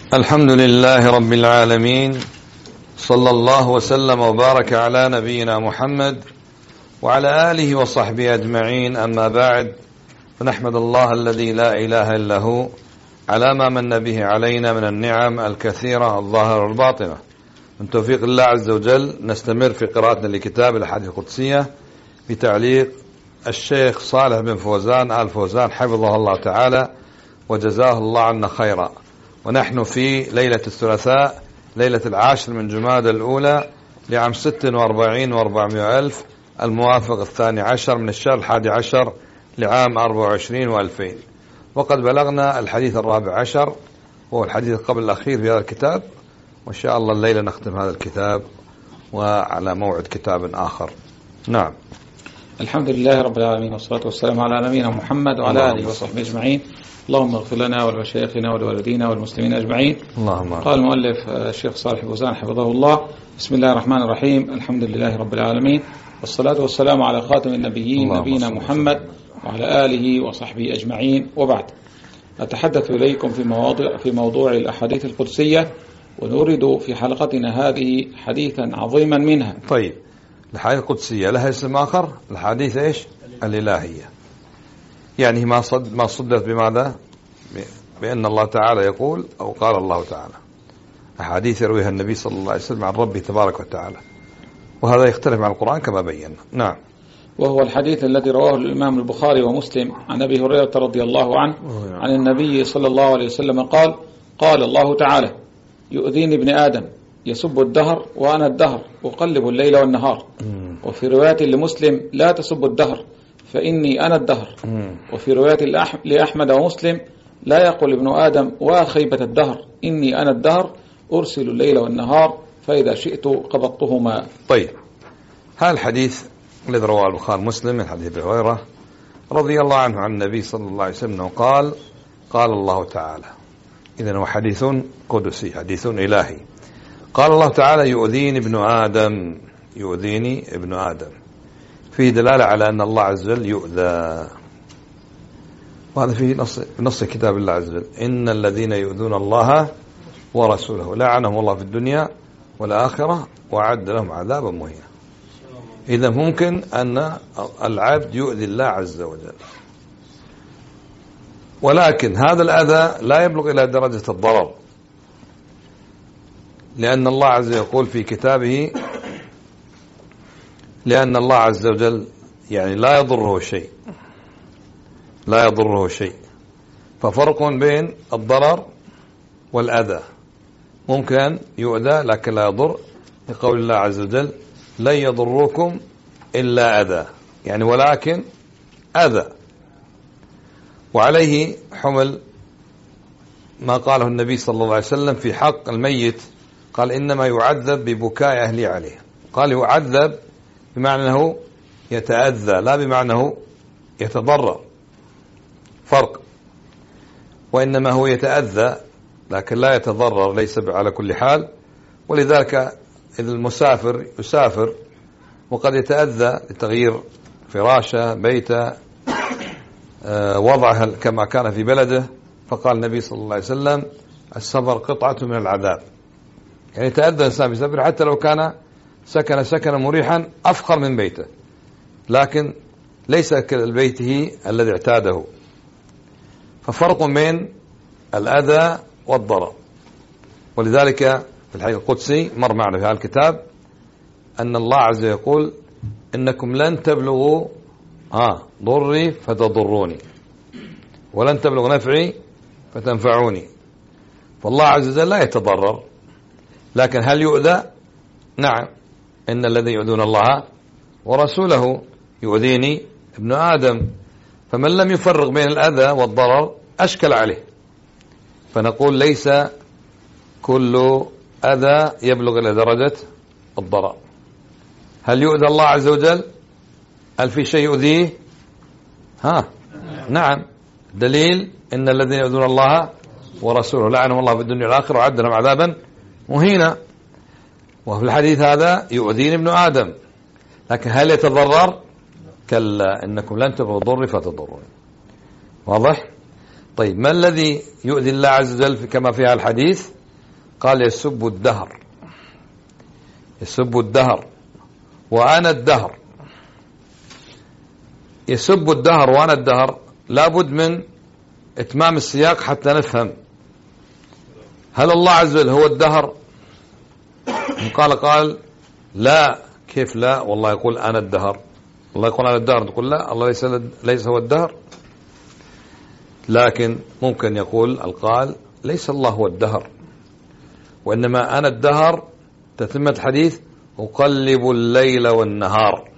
الحمد لله رب العالمين، صلى الله وسلم وبارك على نبينا محمد وعلى آله وصحبه أجمعين. أما بعد، فنحمد الله الذي لا إله إلا هو على ما من به علينا من النعم الكثيرة الظاهرة والباطنة. من توفيق الله عز وجل نستمر في قراءتنا لكتاب الأحاديث القدسية بتعليق الشيخ صالح بن فوزان آل فوزان حفظه الله تعالى وجزاه الله عنا خيرا. ونحن في ليلة الثلاثاء، ليلة 10 من جمادى الأولى لعام 46 و400 ألف، الموافق 12 من الشهر 11 لعام 24 و2000. وقد بلغنا الحديث 14 وهو الحديث قبل الأخير في هذا الكتاب، وإن شاء الله الليلة نختم هذا الكتاب وعلى موعد كتاب آخر. نعم. الحمد لله رب العالمين، والصلاة والسلام على نبينا محمد وعلى آله وصحبه أجمعين. اللهم اغفر لنا ولمشايخنا ولوالدينا والمسلمين أجمعين. اللهم. قال المؤلف الشيخ صالح فوزان حفظه الله: بسم الله الرحمن الرحيم، الحمد لله رب العالمين، والصلاة والسلام على خاتم النبيين نبينا محمد وعلى آله وصحبه أجمعين، وبعد. أتحدث إليكم في موضوع الأحاديث القدسية، ونورد في حلقتنا هذه حديثا عظيما منها. طيب، الحديث القدسية لها اسم آخر، الحديث إيش؟ الإلهية. يعني ما صدرت بماذا؟ بأن الله تعالى يقول أو قال الله تعالى. أحاديث يرويها النبي صلى الله عليه وسلم عن ربه تبارك وتعالى، وهذا يختلف عن القرآن كما بينا. نعم. وهو الحديث الذي رواه الإمام البخاري ومسلم عن أبي هريرة رضي الله عنه عن النبي صلى الله عليه وسلم قال: قال الله تعالى: يؤذيني ابن آدم يسب الدهر وأنا الدهر أقلب الليل والنهار. وفي رواية لمسلم: لا تسب الدهر فإني أنا الدهر. وفي رواية لأحمد ومسلم: لا يقول ابن آدم وخيبة الدهر إني أنا الدهر أرسل الليل والنهار فإذا شئت قبضتهما. طيب، هذا الحديث الذي رواه البخاري ومسلم من حديث أبي هريرة رضي الله عنه عن النبي صلى الله عليه وسلم قال: قال الله تعالى. إذن هو حديث قدسي، حديث إلهي. قال الله تعالى: يؤذيني ابن آدم، يؤذيني ابن آدم، فيه دلالة على أن الله عز وجل يؤذى، وهذا فيه نص كتاب الله عز وجل: إن الذين يؤذون الله ورسوله لعنهم الله في الدنيا والآخرة وأعد لهم عذابا مهينا. إذا ممكن أن العبد يؤذي الله عز وجل، ولكن هذا الأذى لا يبلغ إلى درجة الضرر، لأن الله عز وجل يقول في كتابه: لأن الله عز وجل يعني لا يضره شيء، لا يضره شيء. ففرق بين الضرر والأذى. ممكن يؤذى لكن لا يضر، لقول الله عز وجل: لن يضركم إلا أذى، يعني ولكن أذى. وعليه حمل ما قاله النبي صلى الله عليه وسلم في حق الميت، قال: إنما يعذب ببكاء أهلي عليه. قال يعذب بمعنى أنه يتأذى، لا بمعنى أنه يتضرر، فرق. وإنما هو يتأذى لكن لا يتضرر، ليس على كل حال. ولذلك إذا المسافر يسافر وقد يتأذى لتغيير فراشه، بيته، وضعها كما كان في بلده، فقال النبي صلى الله عليه وسلم: السفر قطعة من العذاب. يعني يتأذى الإنسان بسفر حتى لو كان سكن مريحا أفخر من بيته، لكن ليس كبيته الذي اعتاده. ففرق بين الأذى والضرر. ولذلك في الحديث القدسي مر معنا في هذا الكتاب أن الله عز وجل يقول: إنكم لن تبلغوا ضري فتضروني، ولن تبلغوا نفعي فتنفعوني. فالله عز وجل لا يتضرر، لكن هل يؤذى؟ نعم. إن الذين يؤذون الله ورسوله يؤذيني ابن آدم. فمن لم يفرق بين الأذى والضرر أشكل عليه. فنقول: ليس كل أذى يبلغ إلى درجة الضرر. هل يؤذى الله عز وجل؟ هل في شيء يؤذيه؟ نعم. دليل: إن الذين يؤذون الله ورسوله لعنهم الله في الدنيا والآخرة وأعد لهم عذابا مهينا. وفي الحديث هذا: يؤذيني ابن آدم، لكن هل يتضرر؟ كلا، إنكم لن تبلغوا ضري فتضروني. واضح؟ طيب ما الذي يؤذي الله عز وجل كما فيها الحديث؟ قال يسب الدهر، يسب الدهر وأنا الدهر. يسب الدهر وأنا الدهر، لابد من إتمام السياق حتى نفهم. هل الله عز وجل هو الدهر؟ قال لا. كيف لا؟ والله يقول أنا الدهر. الله يقول أنا الدهر، تقول لا، الله ليس هو الدهر. لكن ممكن يقول القائل ليس الله هو الدهر، وإنما أنا الدهر تتمة الحديث أقلب الليل والنهار،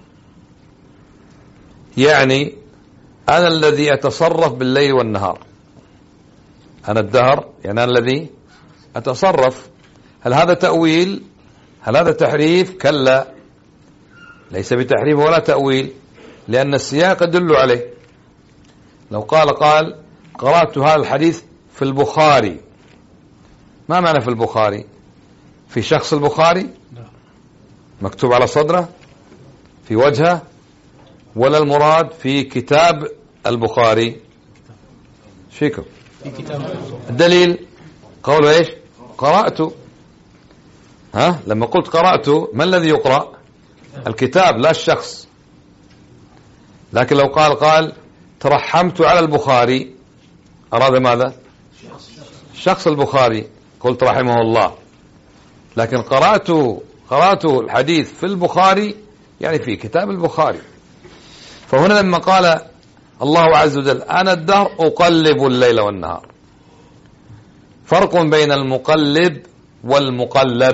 يعني أنا الذي أتصرف بالليل والنهار. أنا الدهر يعني أنا الذي أتصرف. هل هذا تأويل؟ هل هذا تحريف؟ كلا، ليس بتحريف ولا تأويل، لأن السياق يدل عليه. لو قال قرأت هذا الحديث في البخاري، ما معنى في البخاري؟ في شخص البخاري مكتوب على صدره في وجهه، ولا المراد في كتاب البخاري؟ شيكم في كتاب الدليل قوله ايش؟ قرأت. لما قلت قرأت، ما الذي يقرأ؟ الكتاب لا الشخص. لكن لو قال ترحمت على البخاري، أراد ماذا؟ شخص البخاري، قلت رحمه الله. لكن قرأت الحديث في البخاري يعني في كتاب البخاري. فهنا لما قال الله عز وجل أنا الدهر أقلب الليل والنهار، فرق بين المقلب والمقلب.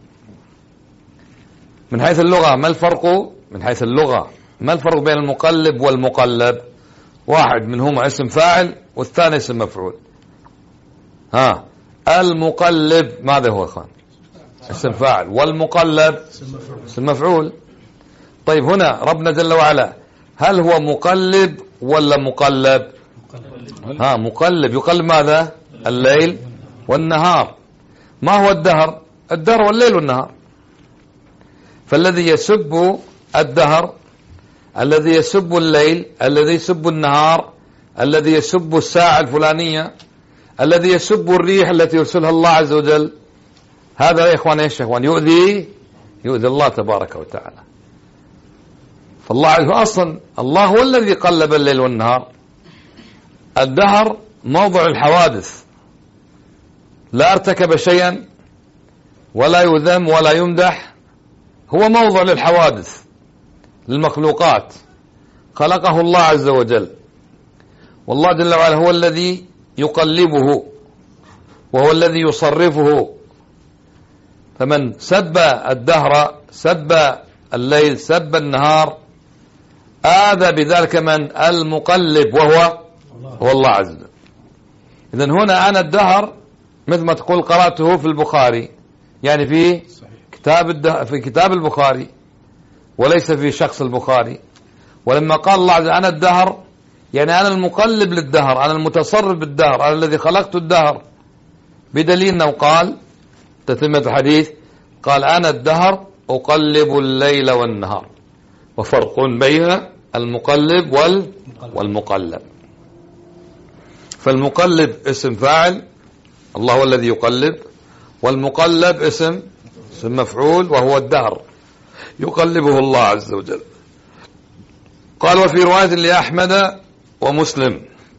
من حيث اللغة ما الفرق؟ من حيث اللغة ما الفرق بين المقلب والمقلب؟ واحد منهما اسم فاعل والثاني اسم مفعول. المقلب ماذا هو اخوان؟ اسم فاعل، والمقلب اسم مفعول. طيب هنا ربنا جل وعلا هل هو مقلب ولا مقلب؟ مقلب. يقلب ماذا؟ الليل والنهار. ما هو الدهر؟ الدهر والليل والنهار. فالذي يسب الدهر، الذي يسب الليل، الذي يسب النهار، الذي يسب الساعة الفلانية، الذي يسب الريح التي يرسلها الله عز وجل، هذا يا إخوان ايش يا إخوان؟ يؤذي الله تبارك وتعالى. فالله عز وجل أصلا الله هو الذي قلب الليل والنهار. الدهر موضع الحوادث، لا ارتكب شيئا ولا يذم ولا يمدح، هو موضع للحوادث للمخلوقات، خلقه الله عز وجل. والله جل وعلا هو الذي يقلبه وهو الذي يصرفه. فمن سب الدهر، سب الليل، سب النهار، آذى بذلك من؟ المقلب، وهو الله عز وجل. إذن هنا أنا الدهر مثل ما تقول قرأته في البخاري، يعني في كتاب البخاري وليس في شخص البخاري. ولما قال الله عز وجل أنا الدهر، يعني أنا المقلب للدهر، أنا المتصرف بالدهر، أنا الذي خلقت الدهر، بدليل أنه قال تتمة الحديث قال أنا الدهر أقلب الليل والنهار. وفرق بين المقلب والمقلب. فالمقلب اسم فاعل، الله هو الذي يقلب، والمقلب اسم مفعول وهو الدهر يقلبه الله عز وجل. قال وفي رواية لأحمد ومسلم.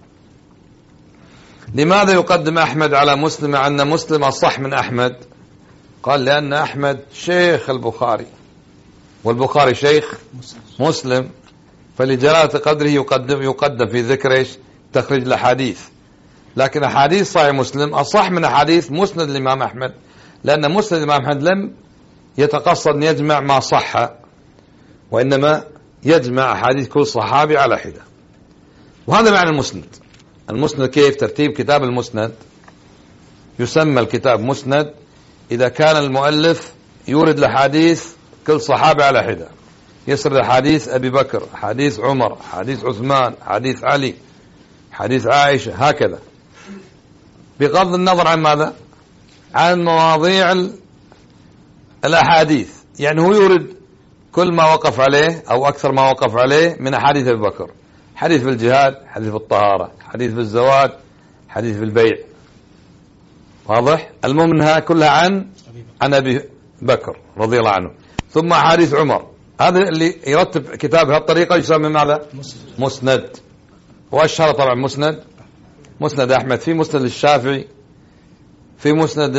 لماذا يقدم أحمد على مسلم مع أن مسلم أصح من أحمد؟ قال لأن أحمد شيخ البخاري والبخاري شيخ مسلم، فلجلالة قدره يقدم في ذكر تخريج الأحاديث. لكن أحاديث صحيح مسلم أصح من أحاديث مسند الإمام أحمد، لأن مسند الإمام أحمد لم يتقصد أن يجمع ما صح، وإنما يجمع أحاديث كل صحابي على حدة. وهذا معنى المسند. المسند كيف ترتيب كتاب المسند؟ يسمى الكتاب مسند إذا كان المؤلف يورد الأحاديث كل صحابي على حدة، يسرد حديث أبي بكر، حديث عمر، حديث عثمان، حديث علي، حديث عائشة، هكذا، بغض النظر عن ماذا؟ عن مواضيع الأحاديث. يعني هو يورد كل ما وقف عليه أو أكثر ما وقف عليه من أحاديث أبي بكر، حديث في الجهاد، حديث في الطهارة، حديث في الزواج، حديث في البيع، واضح. المهم انها كلها عن ابي بكر رضي الله عنه. ثم حديث عمر، هذا اللي يرتب كتاب بهذه الطريقه يسمى ماذا؟ مسند. واشهر طبعا مسند احمد، في مسند للشافعي، في مسند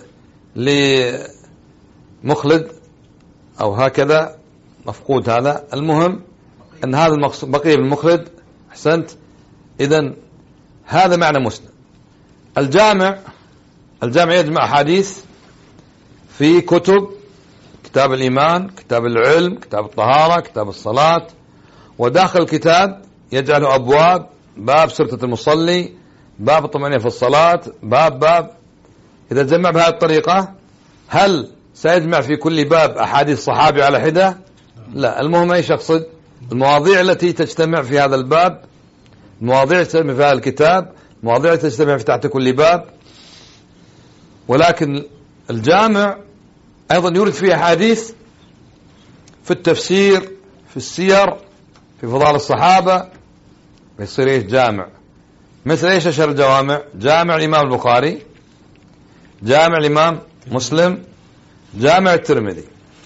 لمخلد او هكذا مفقود هذا. المهم ان هذا المقصود بقيه بالمخلد. احسنت. اذا هذا معنى مسند. الجامع يجمع احاديث في كتاب الإيمان، كتاب العلم، كتاب الطهارة، كتاب الصلاة، وداخل الكتاب يجعله أبواب، باب سيرة المصلي، باب الطمأنينة في الصلاة، باب. إذا جمع بهذه الطريقة هل سيجمع في كل باب أحاديث صحابي على حدة؟ لا. المهم ايش يقصد؟ المواضيع التي تجتمع في هذا الباب، مواضيع تجتمع في هذا الكتاب، مواضيع تجتمع في تحت كل باب. ولكن الجامع أيضا يورد فيه أحاديث في التفسير، في السير، في فضائل الصحابة، يصير ايش؟ جامع. مثل ايش أشهر الجوامع؟ جامع الإمام البخاري، جامع الإمام مسلم، جامع الترمذي.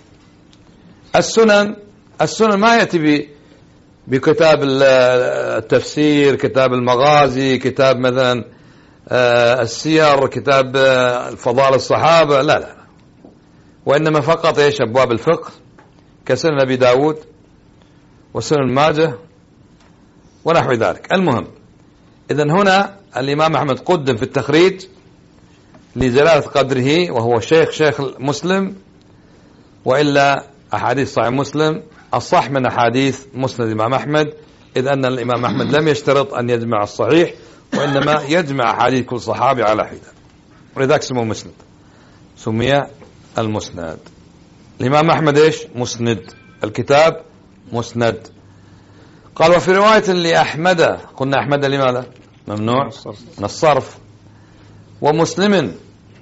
السنن ما يأتي بكتاب التفسير، كتاب المغازي، كتاب مثلا السير، كتاب فضائل الصحابة، لا، وإنما فقط ايش؟ أبواب الفقه كسنن أبي داود وسنن ماجه ونحو ذلك. المهم إذن هنا الإمام أحمد قدم في التخريج لجلالة قدره، وهو شيخ مسلم، وإلا أحاديث صحيح مسلم الصح من أحاديث مسند الإمام أحمد، إذ أن الإمام أحمد لم يشترط أن يجمع الصحيح، وإنما يجمع أحاديث كل صحابي على حدة، ولذلك سموه مسند، سمي المسند. الإمام أحمد ايش؟ مسند، الكتاب مسند. قال وفي رواية لأحمد، قلنا أحمد لماذا؟ ممنوع من الصرف. ومسلم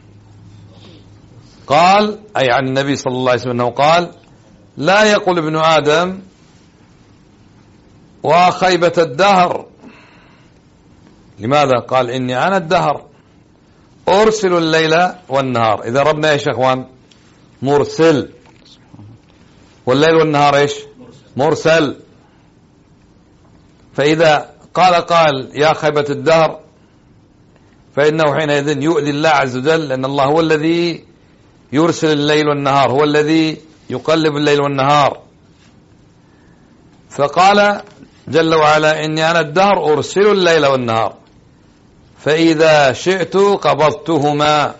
قال أي عن النبي صلى الله عليه وسلم أنه قال لا يقول ابن آدم وخيبة الدهر. لماذا؟ قال إني أنا الدهر أرسل الليل والنهار. إذا ربنا يا أخوان مرسل، والليل والنهار ايش؟ مرسل. فإذا قال يا خيبة الدهر، فإنه حينئذ يؤذي الله عز وجل، لأن الله هو الذي يرسل الليل والنهار، هو الذي يقلب الليل والنهار. فقال جل وعلا إني أنا الدهر أرسل الليل والنهار، فإذا شئت قبضتهما.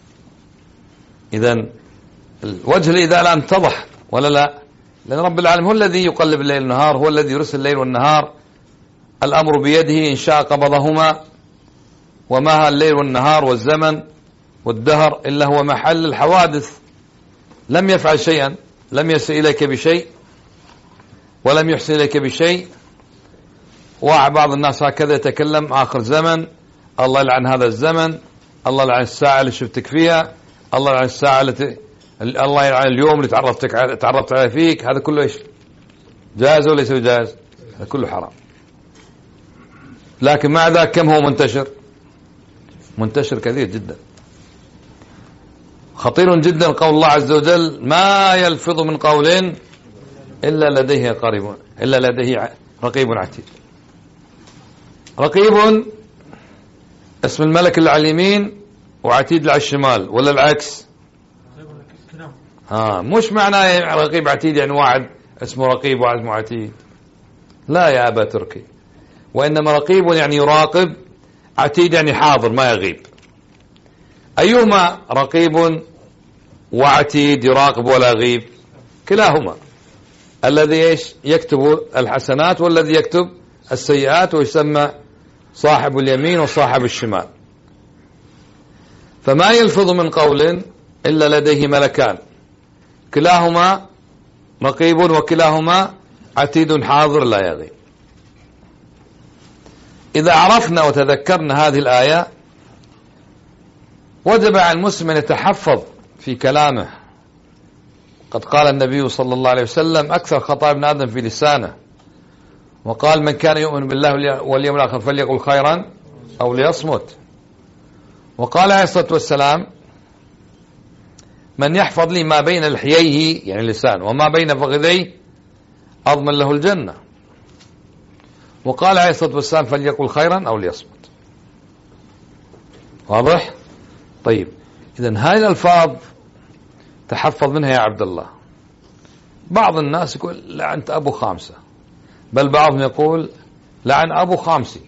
إذن الوجه الإذا الآن اتضح ولا لا؟ لأن رب العالمين هو الذي يقلب الليل والنهار، هو الذي يرسل الليل والنهار، الأمر بيده، إن شاء قبضهما. وما الليل والنهار والزمن والدهر إلا هو محل الحوادث، لم يفعل شيئا، لم يسئ إليك بشيء ولم يحسن إليك بشيء. وبعض الناس هكذا يتكلم آخر زمن، الله يلعن هذا الزمن، الله يلعن الساعة اللي شفتك فيها، الله يلعن الساعة الله يلعن اليوم اللي تعرفت عليه فيك. هذا كله ايش؟ جائز ولا ليس جائز؟ هذا كله حرام. لكن مع ذلك كم هو منتشر كثير جدا. خطير جدا قول الله عز وجل ما يلفظ من قول إلا لديه رقيب عتيد. رقيب اسم الملك اللي على اليمين، وعتيد اللي على الشمال، ولا العكس؟ مش معناه رقيب عتيد يعني واحد اسمه رقيب وواحد اسمه عتيد، لا يا أبا تركي. وإنما رقيب يعني يراقب، عتيد يعني حاضر ما يغيب. أيهما رقيب وعتيد يراقب ولا يغيب؟ كلاهما. الذي ايش؟ يكتب الحسنات والذي يكتب السيئات، ويسمى صاحب اليمين وصاحب الشمال. فما يلفظ من قول إلا لديه ملكان، كلاهما رقيب وكلاهما عتيد حاضر لا يغيب. إذا عرفنا وتذكرنا هذه الآية وجب على المسلم أن يتحفظ في كلامه. قد قال النبي صلى الله عليه وسلم أكثر خطأ ابن آدم في لسانه، وقال من كان يؤمن بالله واليوم الآخر فليقل خيرا أو ليصمت. وقال عليه الصلاة والسلام: من يحفظ لي ما بين لحييه يعني اللسان وما بين فخذيه أضمن له الجنة. وقال عليه الصلاة والسلام: فليقل خيرا أو ليصمت. واضح؟ طيب، إذن هذه الألفاظ تحفظ منها يا عبد الله. بعض الناس يقول لعنت أبو خامسة، بل بعضهم يقول لعن أبو خامسي.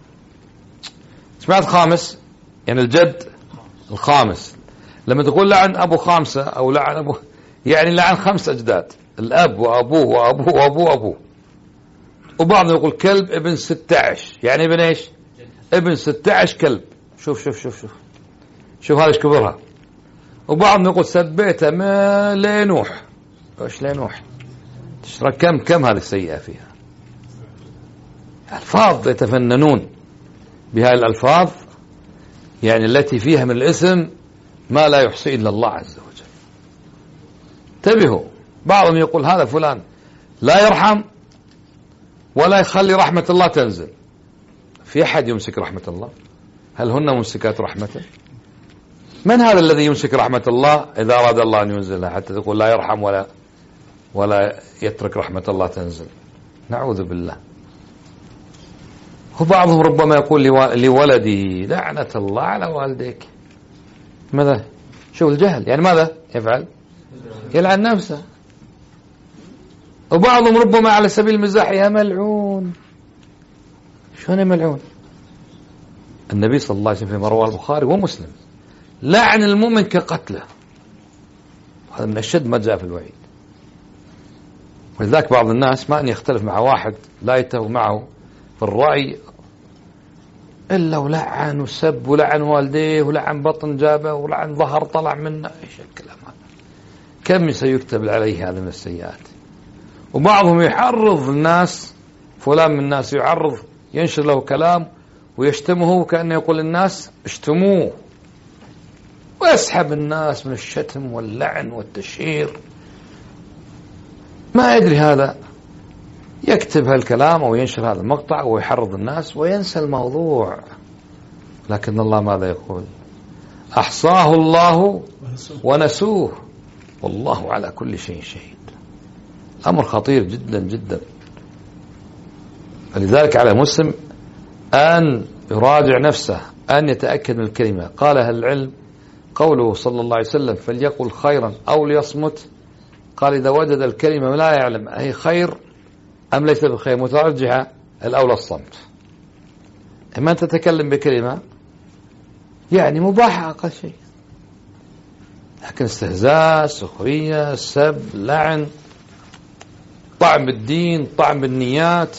سمعت خامس يعني الجد الخامس. لما تقول لعن أبو خامسة أو لعن أبو يعني لعن 5 أجداد، الأب وأبوه وأبوه وأبوه وأبوه. وبعضهم يقول كلب ابن 16 يعني ابن إيش؟ ابن 16 كلب. شوف شوف شوف شوف شوف هذا ايش كبرها. وبعضهم يقول سبيته ما لنوح. ايش لنوح؟ تشرك كم هذه السيئة فيها. ألفاظ يتفننون بهذه الألفاظ يعني التي فيها من الاسم ما لا يحصي إلا الله عز وجل. انتبهوا، بعضهم يقول هذا فلان لا يرحم ولا يخلي رحمة الله تنزل. في أحد يمسك رحمة الله؟ هل هن ممسكات رحمته؟ من هذا الذي يمسك رحمة الله إذا أراد الله أن ينزلها حتى تقول لا يرحم ولا يترك رحمة الله تنزل؟ نعوذ بالله. وبعضهم ربما يقول لولدي لعنة الله على والديك. ماذا؟ شوف الجهل، يعني ماذا يفعل؟ يلعن نفسه. وبعضهم ربما على سبيل المزاح يا ملعون. شلون ملعون؟ النبي صلى الله عليه وسلم فيما رواه البخاري ومسلم لعن المؤمن كقتله. هذا من أشد ما جاء في الوعيد. ولذلك بعض الناس ما أن يختلف مع واحد لا يتفق معه في الرأي إلا ولعن وسب ولعن والديه ولعن بطن جابه ولعن ظهر طلع منه. إيش الكلام هذا؟ كم سيكتب عليه هذا من السيئات. وبعضهم يحرض الناس، فلان من الناس يعرض ينشر له كلام ويشتمه كأنه يقول للناس اشتموه، ويسحب الناس من الشتم واللعن والتشهير. ما يدري هذا يكتب هالكلام أو ينشر هذا المقطع ويحرض الناس وينسى الموضوع. لكن الله ماذا يقول؟ أحصاه الله ونسوه والله على كل شيء شهيد. أمر خطير جدا جدا. فلذلك على مسلم أن يراجع نفسه، أن يتأكد من الكلمة. قال أهل العلم قوله صلى الله عليه وسلم فليقل خيرا أو ليصمت، قال إذا وجد الكلمة لا يعلم أي خير أم ليس بخير مترجحة الأولى الصمت. إما أن تتكلم بكلمة يعني مباحة أقل شيء، لكن استهزاء، سخرية، سب، لعن، طعن بالدين، طعن بالنيات،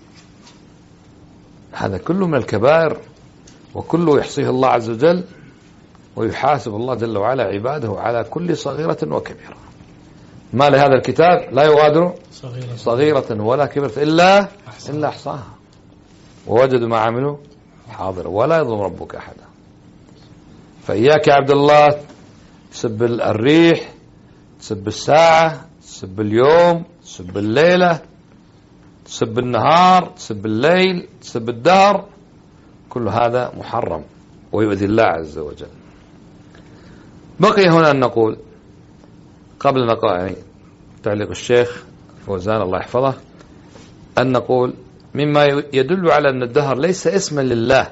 هذا كله من الكبائر، وكله يحصيه الله عز وجل ويحاسب الله جل وعلا عباده على كل صغيرة وكبيرة. ما لهذا الكتاب لا يغادر صغيرة ولا كبيرة إلا أحصاها ووجدوا ما عملوا حاضر ولا يظلم ربك أحدا. فإياك يا عبد الله تسب الريح، تسب الساعة، تسب اليوم، تسب الليلة، تسب النهار، تسب الليل، تسب الدهر، كل هذا محرم ويؤذي الله عز وجل. بقي هنا أن نقول قبل يعني تعليق الشيخ فوزان الله يحفظه، أن نقول مما يدل على أن الدهر ليس اسما لله،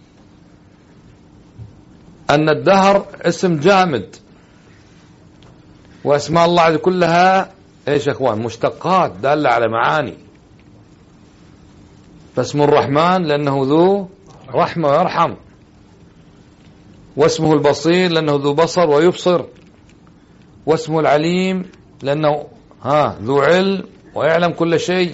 أن الدهر اسم جامد، وأسماء الله كلها إيش يا أخوان؟ مشتقات دالة على معاني. فاسم الرحمن لأنه ذو رحمة ويرحم، واسمه البصير لأنه ذو بصر ويبصر، واسمه العليم لأنه ذو علم ويعلم كل شيء،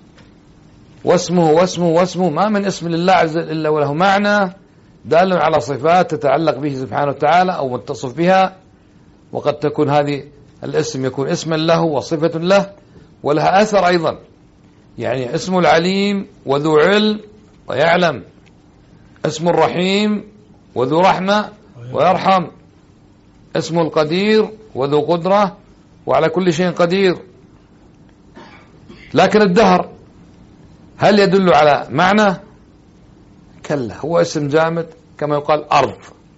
واسمه ما من اسم لله عز وجل إلا وله معنى دال على صفات تتعلق به سبحانه وتعالى أو متصف بها. وقد تكون هذه الاسم يكون اسما له وصفة له ولها أثر أيضا، يعني اسم العليم وذو علم ويعلم، اسم الرحيم وذو رحمة ويرحم، اسم القدير وذو قدرة وعلى كل شيء قدير. لكن الدهر هل يدل على معنى؟ كلا، هو اسم جامد كما يقال أرض،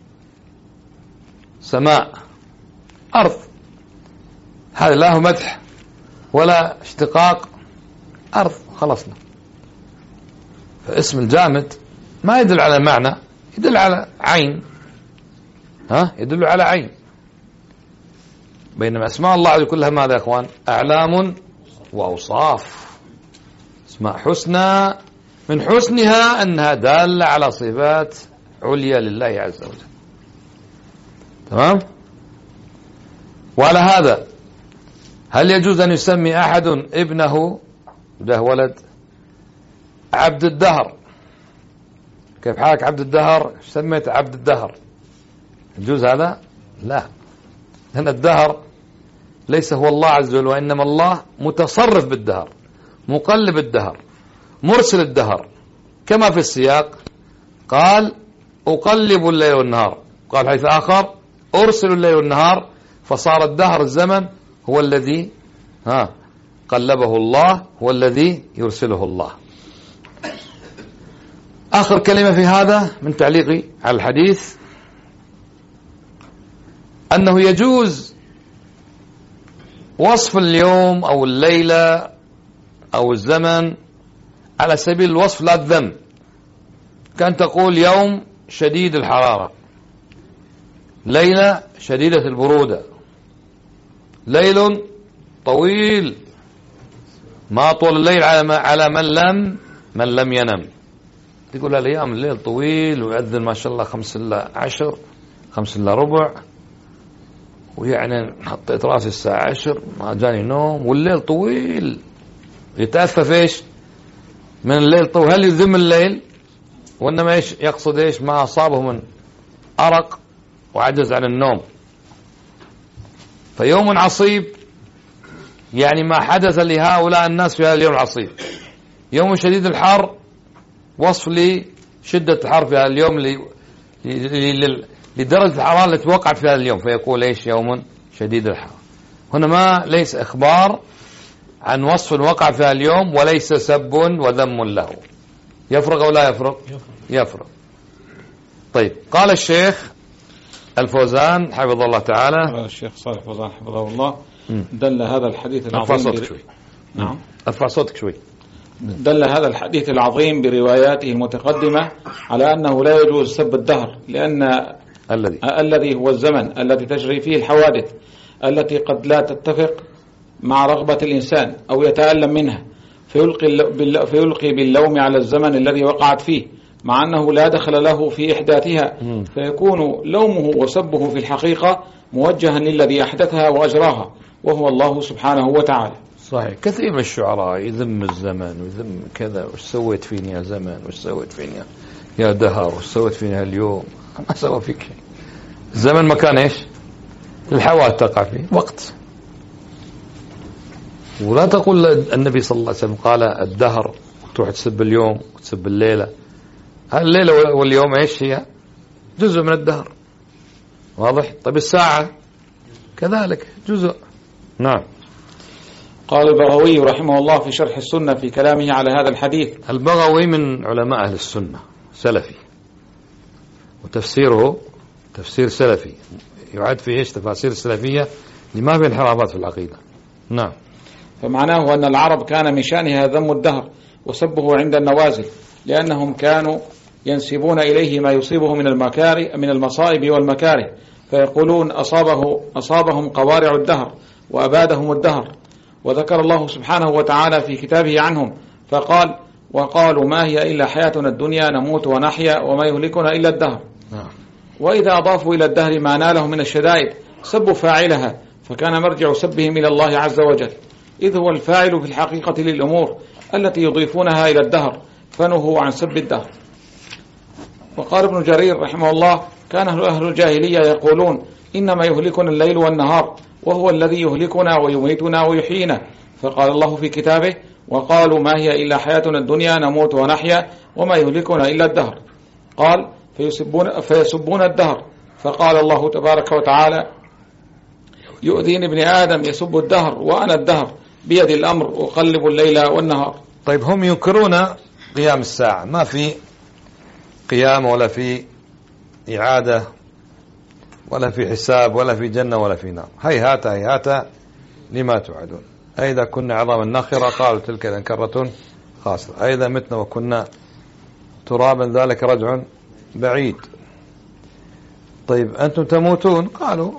سماء، أرض، هذا لا هو مدح ولا اشتقاق، أرض، خلصنا. فاسم الجامد ما يدل على معنى، يدل على عين، يدل على عين. بينما أسماء الله عز كلها ماذا يا أخوان؟ أعلام وأوصاف، اسماء حسنى من حسنها أنها دالة على صفات عليا لله عز وجل. تمام؟ وعلى هذا هل يجوز أن يسمي أحد ابنه، ده ولد، عبد الدهر؟ كيف حالك عبد الدهر؟ سميت عبد الدهر، يجوز هذا؟ لا، لأن الدهر ليس هو الله عز وجل، وإنما الله متصرف بالدهر، مقلب الدهر، مرسل الدهر، كما في السياق قال أقلب الليل والنهار، قال حيث آخر أرسل الليل والنهار، فصار الدهر الزمن هو الذي قلبه الله، هو الذي يرسله الله. آخر كلمة في هذا من تعليقي على الحديث، أنه يجوز وصف اليوم أو الليلة أو الزمن على سبيل الوصف لا الذم، كان تقول يوم شديد الحرارة، ليلة شديدة البرودة، ليل طويل، ما طول الليل على من لم ينم. تقول الأيام الليل طويل ويأذن ما شاء الله 5 إلا 10، 5 إلا ربع، ويعني حطيت راسي الساعة 10 ما جاني نوم، والليل طويل، يتأفف ايش من الليل طويل؟ هل يذم الليل؟ وإنما ايش يقصد؟ ايش ما أصابه من أرق وعجز عن النوم. فيوم عصيب يعني ما حدث لهؤلاء الناس في هذا اليوم العصيب. يوم شديد الحر وصف لشدة الحر في هذا اليوم، لدرجة الحرارة التي وقعت في هذا اليوم، فيقول ايش يوم شديد الحر. هنا ما ليس إخبار عن وصف وقع في هذا اليوم، وليس سب وذم له. يفرق أو لا يفرق؟ يفرق. طيب، قال الشيخ الفوزان حفظه الله تعالى، قال الشيخ صالح فوزان حفظه الله، دل هذا الحديث العظيم، ارفع صوتك شوي. نعم، ارفع صوتك شوي. دل هذا الحديث العظيم برواياته المتقدمة على أنه لا يجوز سب الدهر، لأن الذي هو الزمن الذي تجري فيه الحوادث التي قد لا تتفق مع رغبة الإنسان أو يتألم منها، فيلقي باللوم على الزمن الذي وقعت فيه، مع أنه لا دخل له في إحداثها، فيكون لومه وسبه في الحقيقة موجها للذي أحدثها وأجراها، وهو الله سبحانه وتعالى. صحيح. كثير من الشعراء يذم الزمن ويذم كذا، وش سويت فيني يا زمن، وش سويت فيني يا دهر، وش سويت فيني اليوم. ما سوى فيك شيء. الزمن مكان ايش؟ الحوادث تقع فيه وقت. ولا تقول النبي صلى الله عليه وسلم قال الدهر، تروح تسب اليوم وتسب الليلة. الليلة واليوم ايش هي؟ جزء من الدهر، واضح؟ طيب الساعة كذلك جزء. نعم. قال البغوي رحمه الله في شرح السنة في كلامه على هذا الحديث. البغوي من علماء أهل السنة، سلفي، وتفسيره تفسير سلفي، يعد في ايش؟ تفاسير السلفية لما في انحرافات في العقيدة. نعم. فمعناه أن العرب كان من شأنها ذم الدهر وسبه عند النوازل، لأنهم كانوا ينسبون إليه ما يصيبه من المصائب والمكاره، فيقولون أصابهم قوارع الدهر وأبادهم الدهر. وذكر الله سبحانه وتعالى في كتابه عنهم فقال: وقالوا ما هي إلا حياتنا الدنيا نموت ونحيا وما يهلكنا إلا الدهر. وإذا أضافوا إلى الدهر ما ناله من الشدائد سبوا فاعلها، فكان مرجع سبهم إلى الله عز وجل، إذ هو الفاعل في الحقيقة للأمور التي يضيفونها إلى الدهر، فنهوا عن سب الدهر. وقال ابن جرير رحمه الله: كان أهل الجاهلية يقولون إنما يهلكنا الليل والنهار، وهو الذي يهلكنا ويميتنا ويحيينا. فقال الله في كتابه: وقالوا ما هي إلا حياتنا الدنيا نموت ونحيا وما يهلكنا إلا الدهر. قال: فيسبون الدهر. فقال الله تبارك وتعالى: يؤذيني ابن آدم يسب الدهر وأنا الدهر بيد الأمر أقلب الليل والنهار. طيب، هم ينكرون قيام الساعة، ما في قيامة ولا في إعادة ولا في حساب ولا في جنة ولا في نار. هيهات هيهات لما توعدون. أئذا كنا عظاما نخرة قالوا تلك إذا كرة خاسرة. أئذا متنا وكنا ترابا ذلك رجع بعيد. طيب أنتم تموتون؟ قالوا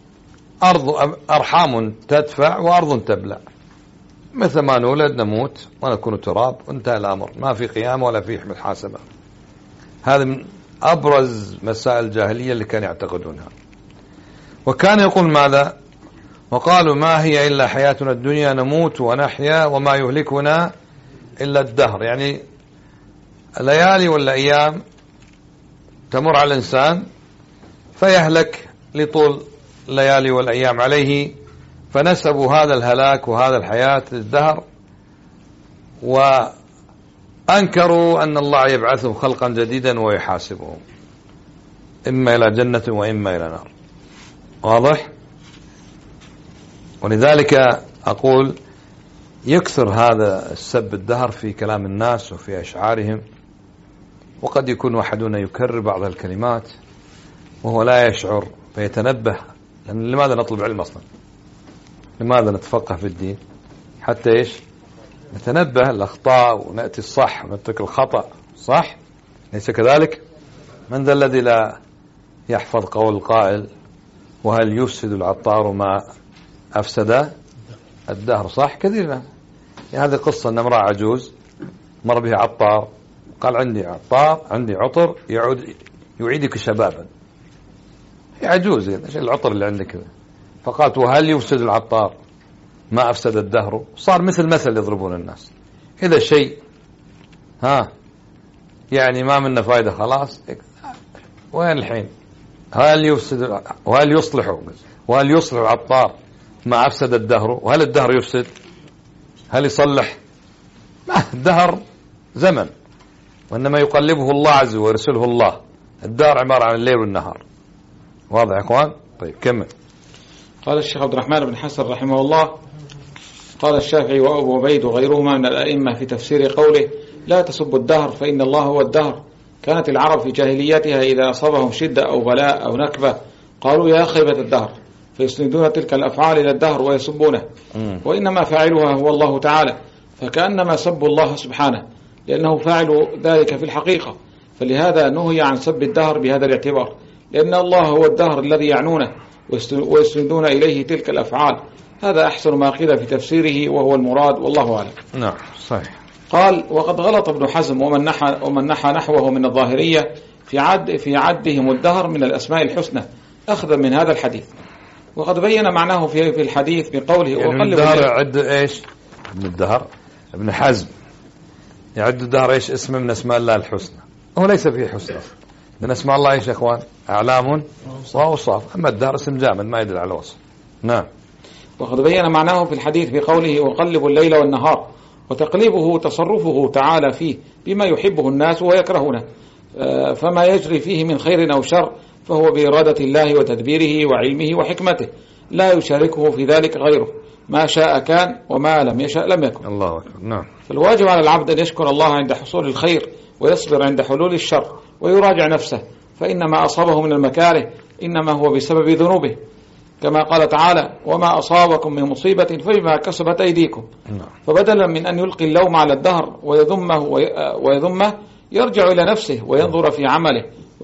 أرحام تدفع وأرض تبلع، مثل ما نولد نموت ونكون تراب وانتهى الأمر، ما في قيامة ولا في محاسبة. هذا من أبرز مسائل الجاهلية اللي كانوا يعتقدونها. وكان يقول ماذا؟ وقالوا ما هي إلا حياتنا الدنيا نموت ونحيا وما يهلكنا إلا الدهر. يعني الليالي والأيام تمر على الإنسان فيهلك لطول الليالي والأيام عليه، فنسبوا هذا الهلاك وهذا الحياة للدهر، وأنكروا أن الله يبعثهم خلقا جديدا ويحاسبهم إما إلى جنة وإما إلى نار. واضح؟ ولذلك أقول يكثر هذا السب الدهر في كلام الناس وفي أشعارهم، وقد يكون أحدنا يكرر بعض الكلمات وهو لا يشعر فيتنبه. لأن لماذا نطلب علم أصلا؟ لماذا نتفقه في الدين؟ حتى إيش؟ نتنبه الأخطاء ونأتي الصح ونترك الخطأ، صح؟ ليس كذلك؟ من ذا الذي لا يحفظ قول القائل وهل يفسد العطار ما أفسد الدهر؟ صح؟ كثيرا. هذه قصة أن امرأة عجوز مر به عطار قال عندي عطار عندي عطر يعيدك شبابا. هي عجوز، ايش العطر اللي عندك؟ فقالت وهل يفسد العطار ما أفسد الدهر؟ صار مثل يضربون الناس. إذا شيء يعني ما منا فائدة خلاص، وين الحين؟ هل يفسد وهل يصلح العطار ما أفسد الدهر؟ وهل الدهر يفسد؟ هل يصلح؟ ما الدهر زمن، وإنما يقلبه الله عز وجل ويرسله الله. الدهر عبارة عن الليل والنهار. واضح يا اخوان؟ طيب كمل. قال الشيخ عبد الرحمن بن حسن رحمه الله: قال الشافعي وأبو عبيد وغيرهما من الأئمة في تفسير قوله لا تسبوا الدهر فإن الله هو الدهر. كانت العرب في جاهليتها إذا أصابهم شدة أو بلاء أو نكبة قالوا يا خيبة الدهر، فيسندون تلك الأفعال إلى الدهر ويسبونه، وإنما فاعلها هو الله تعالى، فكأنما سبوا الله سبحانه لأنه فاعل ذلك في الحقيقة. فلهذا نهي عن سب الدهر بهذا الاعتبار، لأن الله هو الدهر الذي يعنونه ويسندون إليه تلك الأفعال. هذا أحسن ما قيل في تفسيره وهو المراد، والله أعلم. نعم صحيح. قال وقد غلط ابن حزم ومن نحى نحوه من الظاهرية في عدهم الدهر من الأسماء الحسنى أخذا من هذا الحديث، وقد بين معناه في الحديث بقوله يعني الدهر يعد إيش؟ ابن الدهر ابن حزم يعد الدهر إيش؟ اسم من أسماء الله الحسنى. هو ليس فيه حسنى، من أسماء الله إيش يا أخوان؟ أعلام وأوصاف. أما الدهر اسم جامد ما يدل على وصف. نعم. وقد بين معناه في الحديث بقوله وقلب الليل والنهار، وتقليبه تصرفه تعالى فيه بما يحبه الناس ويكرهونه، فما يجري فيه من خير أو شر فهو بإرادة الله وتدبيره وعلمه وحكمته، لا يشاركه في ذلك غيره، ما شاء كان وما لم يشاء لم يكن. الله أكبر. نعم. فالواجب على العبد أن يشكر الله عند حصول الخير ويصبر عند حلول الشر ويراجع نفسه، فإن ما أصابه من المكاره إنما هو بسبب ذنوبه، كما قال تعالى وما أصابكم من مصيبة فبما كسبت أيديكم. فبدلا من أن يلقي اللوم على الدهر ويذمه يرجع إلى نفسه وينظر في عمله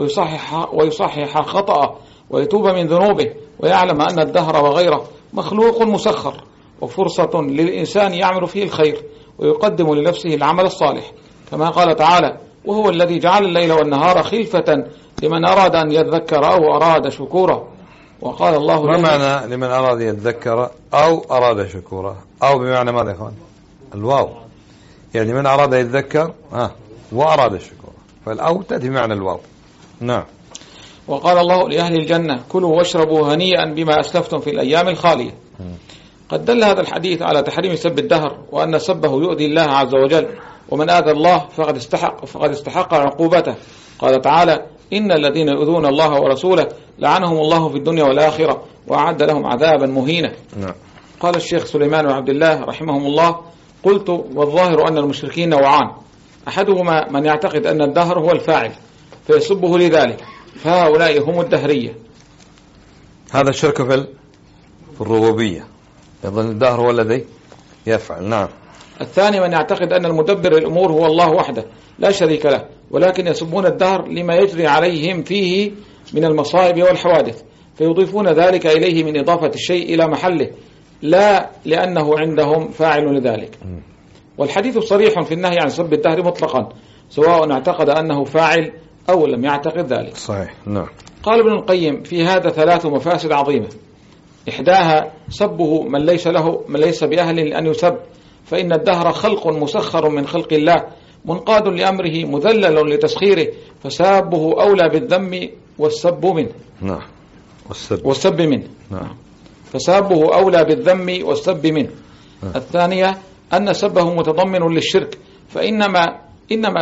ويصحح خطأه ويتوب من ذنوبه، ويعلم أن الدهر وغيره مخلوق مسخر وفرصة للإنسان يعمل فيه الخير ويقدم لنفسه العمل الصالح، كما قال تعالى وهو الذي جعل الليل والنهار خلفة لمن أراد أن يذكر أو أراد شكورا. وقال الله ما معنى لمن أراد يذكر أو أراد شكورا؟ أو بمعنى ماذا يا إخوان؟ الواو، يعني من أراد يذكر وأراد شكورا، فالأو تأتي بمعنى الواو. نعم. وقال الله لأهل الجنة كلوا واشربوا هنيئا بما أسلفتم في الأيام الخالية. قد دل هذا الحديث على تحريم سب الدهر، وأن سبه يؤذي الله عز وجل، ومن آذى الله فقد استحق عقوبته. قال تعالى إن الذين يؤذون الله ورسوله لعنهم الله في الدنيا والآخرة وأعد لهم عذابا مهينا. قال الشيخ سليمان وعبد الله رحمهم الله قلت والظاهر أن المشركين نوعان: أحدهما من يعتقد أن الدهر هو الفاعل، فيسبه لذلك، فهؤلاء هم الدهرية. هذا الشرك في الربوبية، يظن الدهر هو الذي يفعل. نعم. الثاني من يعتقد أن المدبر الأمور هو الله وحده لا شريك له، ولكن يسبون الدهر لما يجري عليهم فيه من المصائب والحوادث، فيضيفون ذلك إليه من إضافة الشيء إلى محله، لا لأنه عندهم فاعل لذلك. والحديث صريح في النهي عن سب الدهر مطلقا، سواء اعتقد أنه فاعل أو لم يعتقد ذلك. صحيح. نعم. قال ابن القيم في هذا 3 مفاسد عظيمة. إحداها سبه من ليس بأهل أن يسب، فإن الدهر خلق مسخر من خلق الله، منقاد لأمره، مذلل لتسخيره، فسابه أولى بالذم والسب منه. نعم. والسب منه. نعم. فسابه أولى بالذم والسب منه. الثانية أن سبه متضمن للشرك، فإنما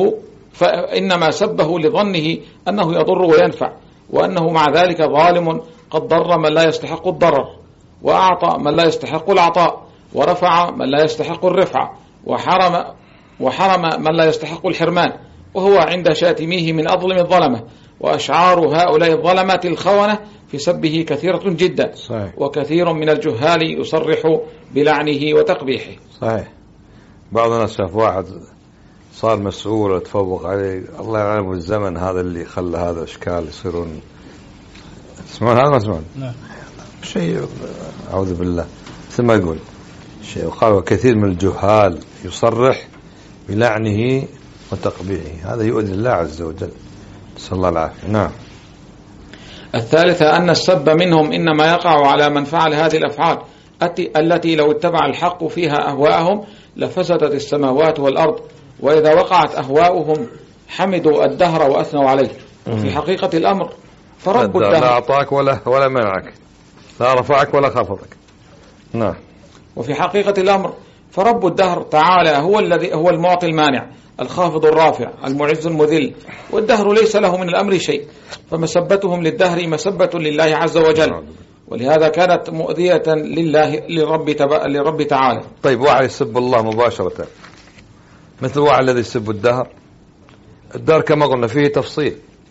سبه لظنه أنه يضر وينفع، وأنه مع ذلك ظالم قد ضر من لا يستحق الضرر، وأعطى من لا يستحق العطاء، ورفع من لا يستحق الرفع، وحرم من لا يستحق الحرمان، وهو عند شاتميه من أظلم الظلمة. وأشعار هؤلاء الظلمة الخونة في سبه كثيرة جدا. صحيح. وكثير من الجهال يصرح بلعنه وتقبيحه. صحيح. بعض الناس شاف واحد صار مسؤول تفوق عليه، الله يعلم الزمن هذا اللي خلى هذا إشكال يصيرون. تسمعون هذا ما تسمعون؟ نعم. شيء أعوذ بالله. مثل ما يقول شيء، وقال وكثير من الجهال يصرح بلعنه وتقبيحه، هذا يؤذي الله عز وجل، نسأل الله العافية. نعم. الثالثة أن السب منهم إنما يقع على من فعل هذه الأفعال التي لو اتبع الحق فيها أهواءهم لفسدت السماوات والأرض، وإذا وقعت أهواؤهم حمدوا الدهر وأثنوا عليه. في حقيقة الأمر فرب الدهر لا أعطاك ولا منعك، لا رفعك ولا خفضك. نعم. وفي حقيقة الأمر فرب الدهر تعالى هو المعطي المانع، الخافض الرافع، المعز المذل، والدهر ليس له من الأمر شيء، فمسبتهم للدهر مسبة لله عز وجل، ولهذا كانت مؤذية للرب تعالى. طيب واحد يسب الله مباشرة مثل واحد الذي يسب الدهر. الدهر كما قلنا فيه تفصيل،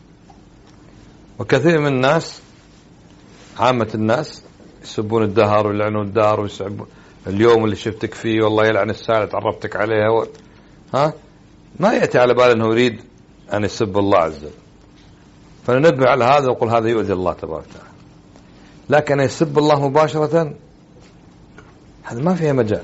وكثير من الناس عامة الناس يسبون الدهر ويلعنون الدهر ويسبون اليوم اللي شفتك فيه والله يلعن الساعة اللي تعرفتك عليها ما يأتي على بال أنه يريد أن يسب الله عز وجل، فننبه على هذا ونقول هذا يؤذي الله تبارك وتعالى. لكن يسب الله مباشرة هذا ما فيها مجال.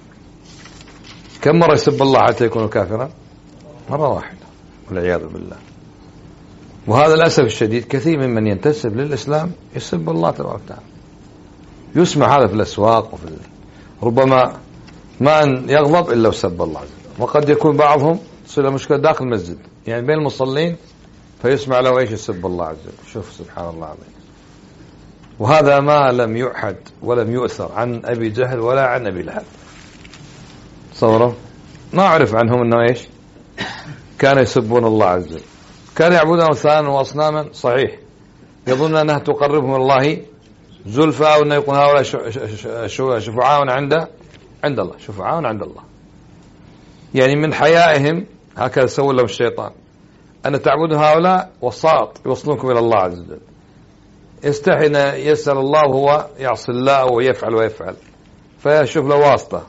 كم مرة يسب الله حتى يكون كافرا؟ مرة واحدة والعياذ بالله. وهذا للأسف الشديد كثير ممن ينتسب للإسلام يسب الله تبارك وتعالى، يسمع هذا في الأسواق ربما ما أن يغضب إلا وسب الله عز وجل. وقد يكون بعضهم تصير مشكلة داخل المسجد، يعني بين المصلين فيسمع له ايش يسب الله عز وجل. شوف سبحان الله العظيم. وهذا ما لم يحد ولم يؤثر عن أبي جهل ولا عن أبي لهب. تصوروا ما أعرف عنهم أنه ايش كانوا يسبون الله عز وجل، كانوا يعبدون أوثانا وأصناما صحيح، يظن أنها تقربهم الله زلفى، أو أن يكون هؤلاء شفعاء عند الله، شفعاء عند الله. يعني من حيائهم هكذا سووا لهم الشيطان أن تعبدوا هؤلاء وساط يوصلونكم إلى الله عز وجل. يستحي يسأل الله وهو يعصي الله ويفعل فيشوف له واسطة،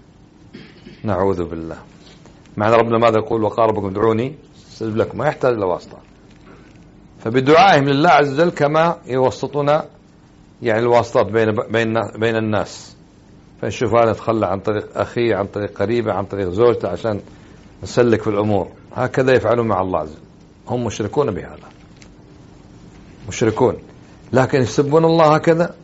نعوذ بالله. معنى ربنا ماذا يقول؟ وقال ربكم ادعوني استجب لكم، ما يحتاج لواسطة. فبدعائهم لله عز وجل كما يوسطون يعني الواسطات بين الناس، فنشوف هذا نتخلى عن طريق أخيه، عن طريق قريبه، عن طريق زوجته عشان نسلك في الأمور. هكذا يفعلون مع الله عز وجل، هم مشركون بهذا، مشركون. لكن يسبون الله هكذا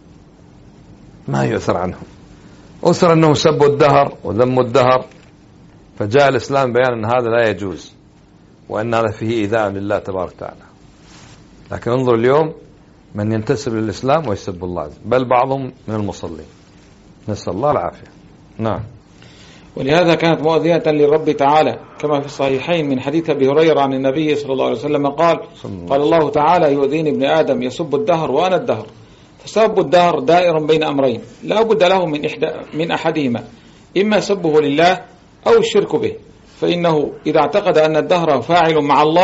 ما يؤثر عنهم. أثر أنهم سبوا الدهر وذموا الدهر، فجاء الإسلام بيان أن هذا لا يجوز، وأن هذا فيه إيذاء لله تبارك وتعالى. لكن انظر اليوم من ينتسب للإسلام ويسب الله عز وجل، بل بعضهم من المصلين، نسأل الله العافية. نعم. ولهذا كانت مؤذية للرب تعالى، كما في الصحيحين من حديث أبي هريرة عن النبي صلى الله عليه وسلم قال الله تعالى يؤذيني ابن آدم يسب الدهر وأنا الدهر. فسب الدهر دائر بين أمرين لا بد له من أحدهما، إما سبه لله أو الشرك به، فإنه إذا اعتقد أن الدهر فاعل مع الله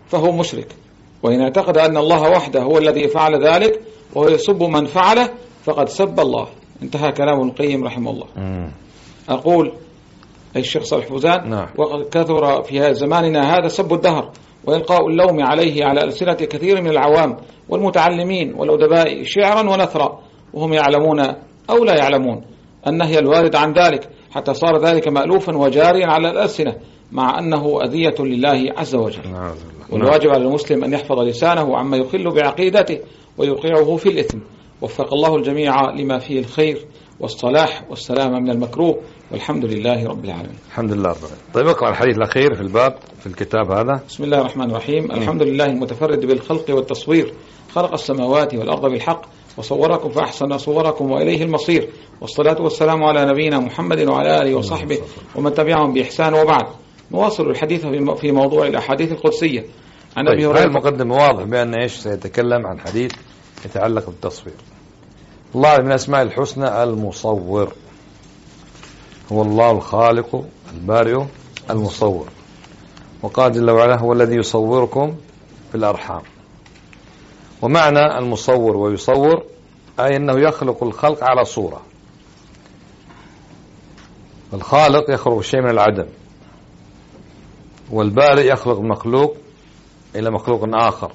فهو مشرك. وإن اعتقد أن الله وحده هو الذي فعل ذلك وهو يسب من فعله فقد سب الله. انتهى كلام ابن القيم رحمه الله. أقول الشيخ صالح فوزان: نعم. وقد كثر في زماننا هذا سب الدهر وإلقاء اللوم عليه على ألسنة كثير من العوام والمتعلمين والأدباء شعرا ونثرا، وهم يعلمون أو لا يعلمون النهي الوارد عن ذلك، حتى صار ذلك مألوفا وجاريا على الألسنة، مع أنه أذية لله عز وجل. والواجب على المسلم أن يحفظ لسانه عما يخل بعقيدته ويوقعه في الإثم. وفق الله الجميع لما فيه الخير والصلاح والسلامة من المكروه، والحمد لله رب العالمين. الحمد لله رب العالمين. طيب اقرأ الحديث الأخير في الباب في الكتاب هذا. بسم الله الرحمن الرحيم. الحمد لله المتفرد بالخلق والتصوير، خلق السماوات والأرض بالحق وصوركم فأحسن صوركم وإليه المصير، والصلاة والسلام على نبينا محمد وعلى آله وصحبه ومن تبعهم بإحسان. وبعد، نواصل الحديث في موضوع الأحاديث القدسية عن أبي هريرة. المقدمة واضح بأن إيش سيتكلم عن حديث يتعلق بالتصوير. الله من أسماء الحسنى المصور، هو الله الخالق البارئ المصور. وقال جل وعلا: هو الذي يصوركم في الأرحام. ومعنى المصور ويصور أي أنه يخلق الخلق على صورة. الخالق يخلق الشيء من العدم، والبارئ يخلق المخلوق إلى مخلوق آخر،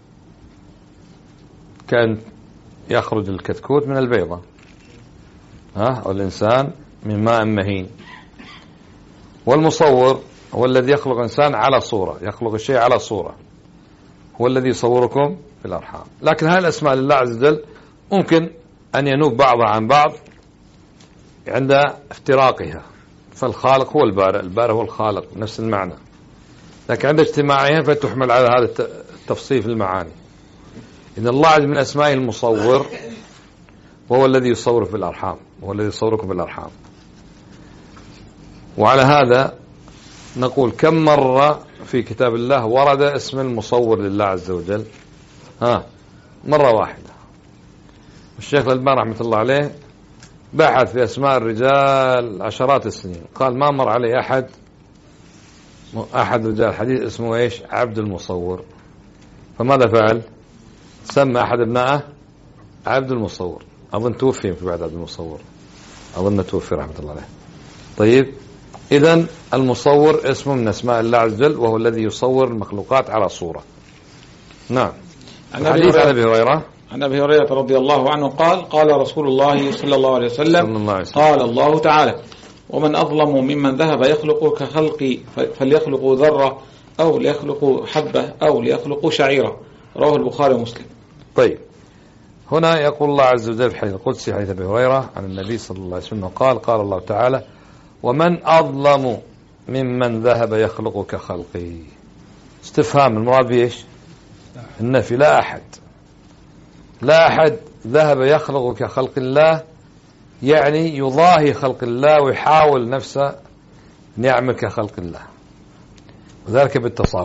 كان يخرج الكتكوت من البيضة، أو الإنسان من ماء مهين. والمصور هو الذي يخلق إنسان على صورة، يخلق الشيء على صورة، هو الذي يصوركم في الأرحام. لكن هذه الأسماء لله عز وجل ممكن أن ينوب بعضها عن بعض عند افتراقها، فالخالق هو البارئ، البارئ هو الخالق، نفس المعنى. لكن عند اجتماعها فتحمل على هذا التفصيل في المعاني. إن الله عز من أسمائه المصور، وهو الذي يصور في الأرحام، وهو الذي يصوركم في الأرحام. وعلى هذا نقول: كم مرة في كتاب الله ورد اسم المصور لله عز وجل؟ مرة واحدة. الشيخ الألباني رحمة الله عليه بحث في أسماء الرجال عشرات السنين، قال ما مر عليه أحد رجال الحديث اسمه إيش؟ عبد المصور. فماذا فعل؟ سمى أحد ابنائه عبد المصور. أظن توفي في بعد عبد المصور، أظن توفي رحمة الله عليه. طيب، إذن المصور اسمه من أسماء الله عز وجل، وهو الذي يصور المخلوقات على صورة. نعم. الحديث عن أبي هريرة. عن أبي هريرة رضي الله عنه قال: قال رسول الله صلى الله عليه وسلم: قال الله تعالى: ومن أظلم ممن ذهب يخلق كخلقي فليخلقوا ذرة أو ليخلقوا حبة أو ليخلقوا شعيرة. رواه البخاري ومسلم. طيب، هنا يقول الله عز وجل في حديث القدسي حديث أبي هريرة عن النبي صلى الله عليه وسلم قال: قال الله تعالى: ومن أظلم ممن ذهب يخلق كخلقي. استفهام، المراد بإيش؟ النفي. لا أحد ذهب يخلق كخلق الله، يعني يضاهي خلق الله ويحاول نفسه أن يعمل كخلق الله، وذلك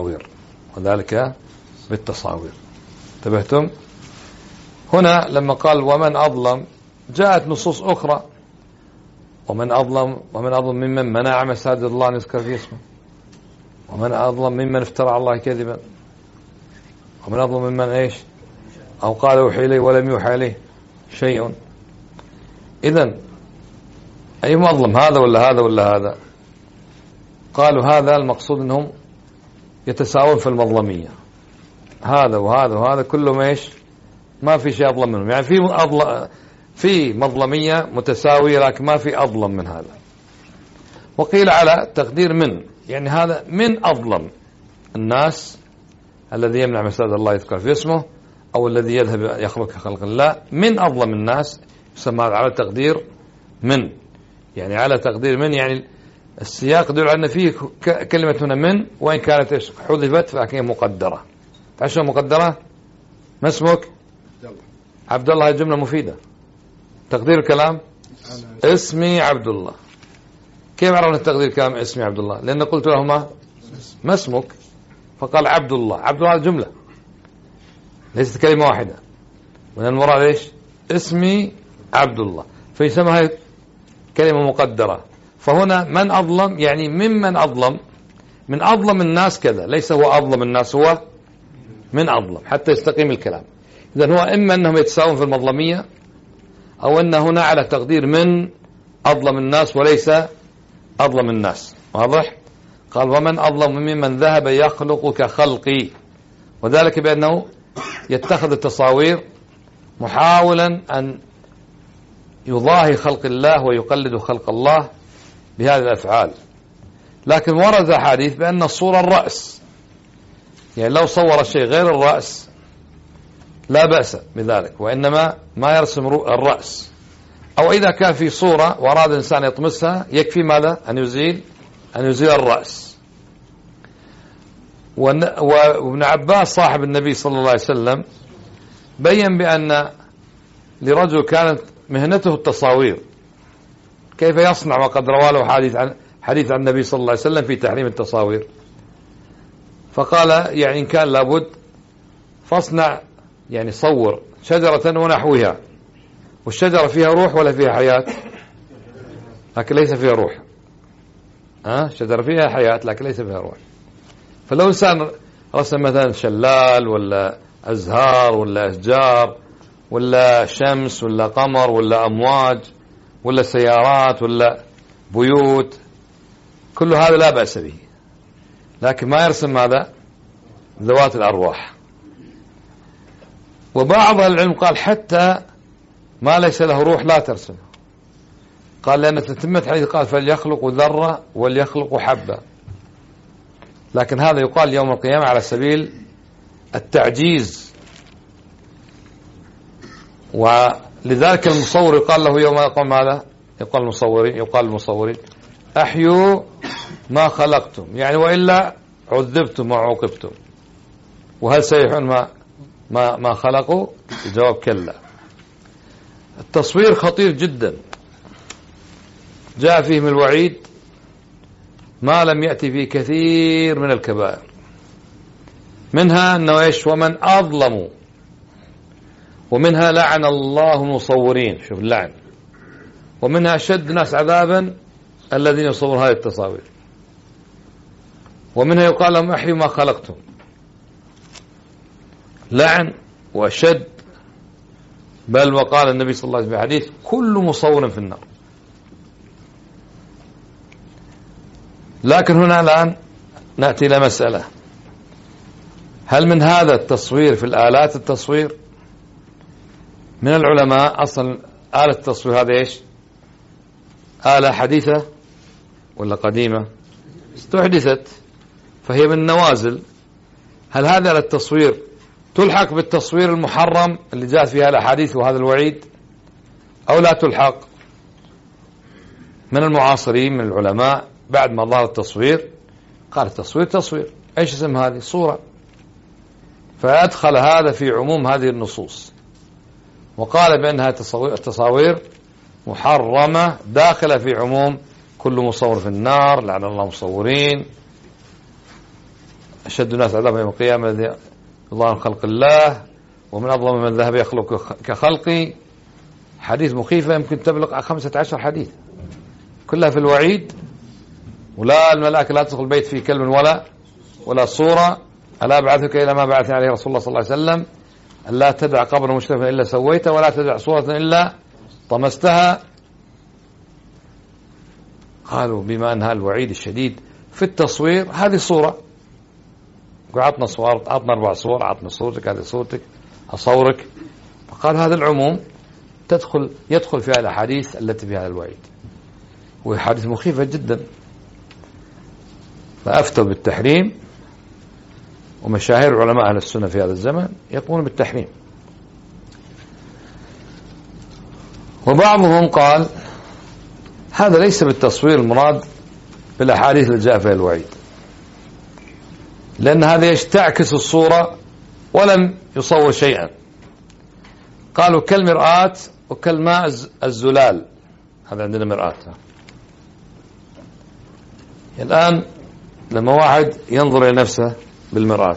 بالتصاوير. انتبهتم؟ هنا لما قال ومن أظلم جاءت نصوص أخرى: ومن أظلم ممن منع مساجد الله أن يذكر فيه اسمه، ومن أظلم ممن افترى على الله كذبا، ومن أظلم ممن إيش؟ أو قال يوحي إليه ولم يوحى إليه شيء. إذن أي مظلم، هذا ولا هذا ولا هذا؟ قالوا هذا المقصود أنهم يتساوون في المظلمية، هذا وهذا وهذا كلهم إيش؟ ما في شيء أظلم منهم، يعني في مظلمية متساوية، لكن ما في أظلم من هذا. وقيل على تقدير من، يعني هذا من أظلم الناس الذي يمنع مساجد الله يذكر في اسمه، أو الذي يذهب يخلق كخلق الله. من أظلم الناس يسمى على تقدير من، يعني على تقدير من، يعني السياق يدل على أن فيه كلمة هنا من، وإن كانت حذفت فهي مقدرة. تعرف مقدرة؟ ما اسمك؟ عبد الله. هي جملة مفيدة. تقدير الكلام اسمي عبد الله. كيف عرفنا تقدير الكلام اسمي عبد الله؟ لأن قلت لهما ما اسمك، فقال عبد الله. عبد الله جملة ليست كلمة واحدة، من المراد ايش؟ اسمي عبد الله، فيسمى هاي كلمة مقدرة. فهنا من أظلم يعني ممن أظلم، من أظلم الناس كذا، ليس هو أظلم الناس، هو من أظلم حتى يستقيم الكلام. إذن هو إما أنهم يتساوون في المظلمية، أو أن هنا على تقدير من أظلم الناس وليس أظلم الناس. واضح؟ قال ومن أظلم ممن ذهب يخلق كخلقي، وذلك بأنه يتخذ التصاوير محاولا أن يضاهي خلق الله ويقلد خلق الله بهذه الأفعال. لكن ورد حديث بأن الصورة الرأس، يعني لو صور شيء غير الرأس لا بأس بذلك، وإنما ما يرسم الرأس. أو إذا كان في صورة وأراد الإنسان يطمسها يكفي ماذا؟ أن يزيل الرأس. وابن عباس صاحب النبي صلى الله عليه وسلم بيّن بأن لرجل كانت مهنته التصاوير كيف يصنع، وقد روى له حديث عن النبي صلى الله عليه وسلم في تحريم التصاوير. فقال يعني إن كان لابد فاصنع، يعني صور شجرة ونحوها، والشجرة فيها روح ولا فيها حياة؟ لكن ليس فيها روح. شجرة فيها حياة لكن ليس فيها روح. فلو إنسان رسم مثلا شلال ولا أزهار ولا أشجار ولا شمس ولا قمر ولا أمواج ولا سيارات ولا بيوت، كل هذا لا بأس به، لكن ما يرسم ماذا؟ ذوات الأرواح. وبعض العلم قال حتى ما ليس له روح لا ترسمه، قال لأن تتمة حديث قال فليخلق ذرة وليخلق حبة، لكن هذا يقال يوم القيامة على سبيل التعجيز. ولذلك المصور يقال له يوم يقوم ماذا؟ يقال المصورين أحيوا ما خلقتم، يعني وإلا عذبتم وعوقبتم. وهل سيحون ما خلقوا؟ الجواب كلا. التصوير خطير جدا، جاء فيه من الوعيد ما لم يأتي فيه كثير من الكبائر، منها أنه إيش؟ ومن أظلم، ومنها لعن الله المصورين، شوف اللعن، ومنها أشد ناس عذابا الذين يصورون هذه التصاوير، ومنها يقال لهم أحيوا ما خلقتم، لعن وأشد. بل وقال النبي صلى الله عليه وسلم في حديث كل مصور في النار. لكن هنا الآن نأتي إلى مسألة، هل من هذا التصوير في الآلات التصوير؟ من العلماء أصلا آلة التصوير هذا إيش؟ آلة حديثة ولا قديمة؟ استحدثت فهي من النوازل. هل هذا التصوير تلحق بالتصوير المحرم اللي جاءت فيها الأحاديث وهذا الوعيد أو لا تلحق؟ من المعاصرين من العلماء بعد ما ظهر التصوير قال التصوير تصوير، ايش اسم هذه؟ صورة. فأدخل هذا في عموم هذه النصوص، وقال بأنها التصاوير محرمة داخلة في عموم كل مصور في النار، لعن الله المصورين، أشد الناس عذابا يوم القيامة الله خلق الله، ومن أظلم من ذهب يخلق كخلقي. حديث مخيفة يمكن تبلغ 15 حديث كلها في الوعيد. ولا الملائكة لا تدخل البيت في كلب ولا صورة. ألا أبعثك إلى ما بعث عليه رسول الله صلى الله عليه وسلم، ألا تدع قبر مشرفا إلا سويته، ولا تدع صورة إلا طمستها. قالوا بما أن هذا الوعيد الشديد في التصوير، هذه صورة، عطنا صور، عطنا 4 صور، عطنا صورتك، هذه صورتك، أصورك. فقال هذا العموم يدخل فيها الأحاديث التي فيها الوعيد، وهي حادث مخيفة جدا. فأفتوا بالتحريم، ومشاهير علماء أهل السنة في هذا الزمن يقولون بالتحريم. وبعضهم قال هذا ليس بالتصوير المراد بالأحاديث اللي جاء فيها الوعيد، لأن هذا يستعكس الصورة ولم يصور شيئا. قالوا كالمرآة وكالماء الزلال، هذا عندنا مرآة. الآن لما واحد ينظر إلى نفسه بالمرآة،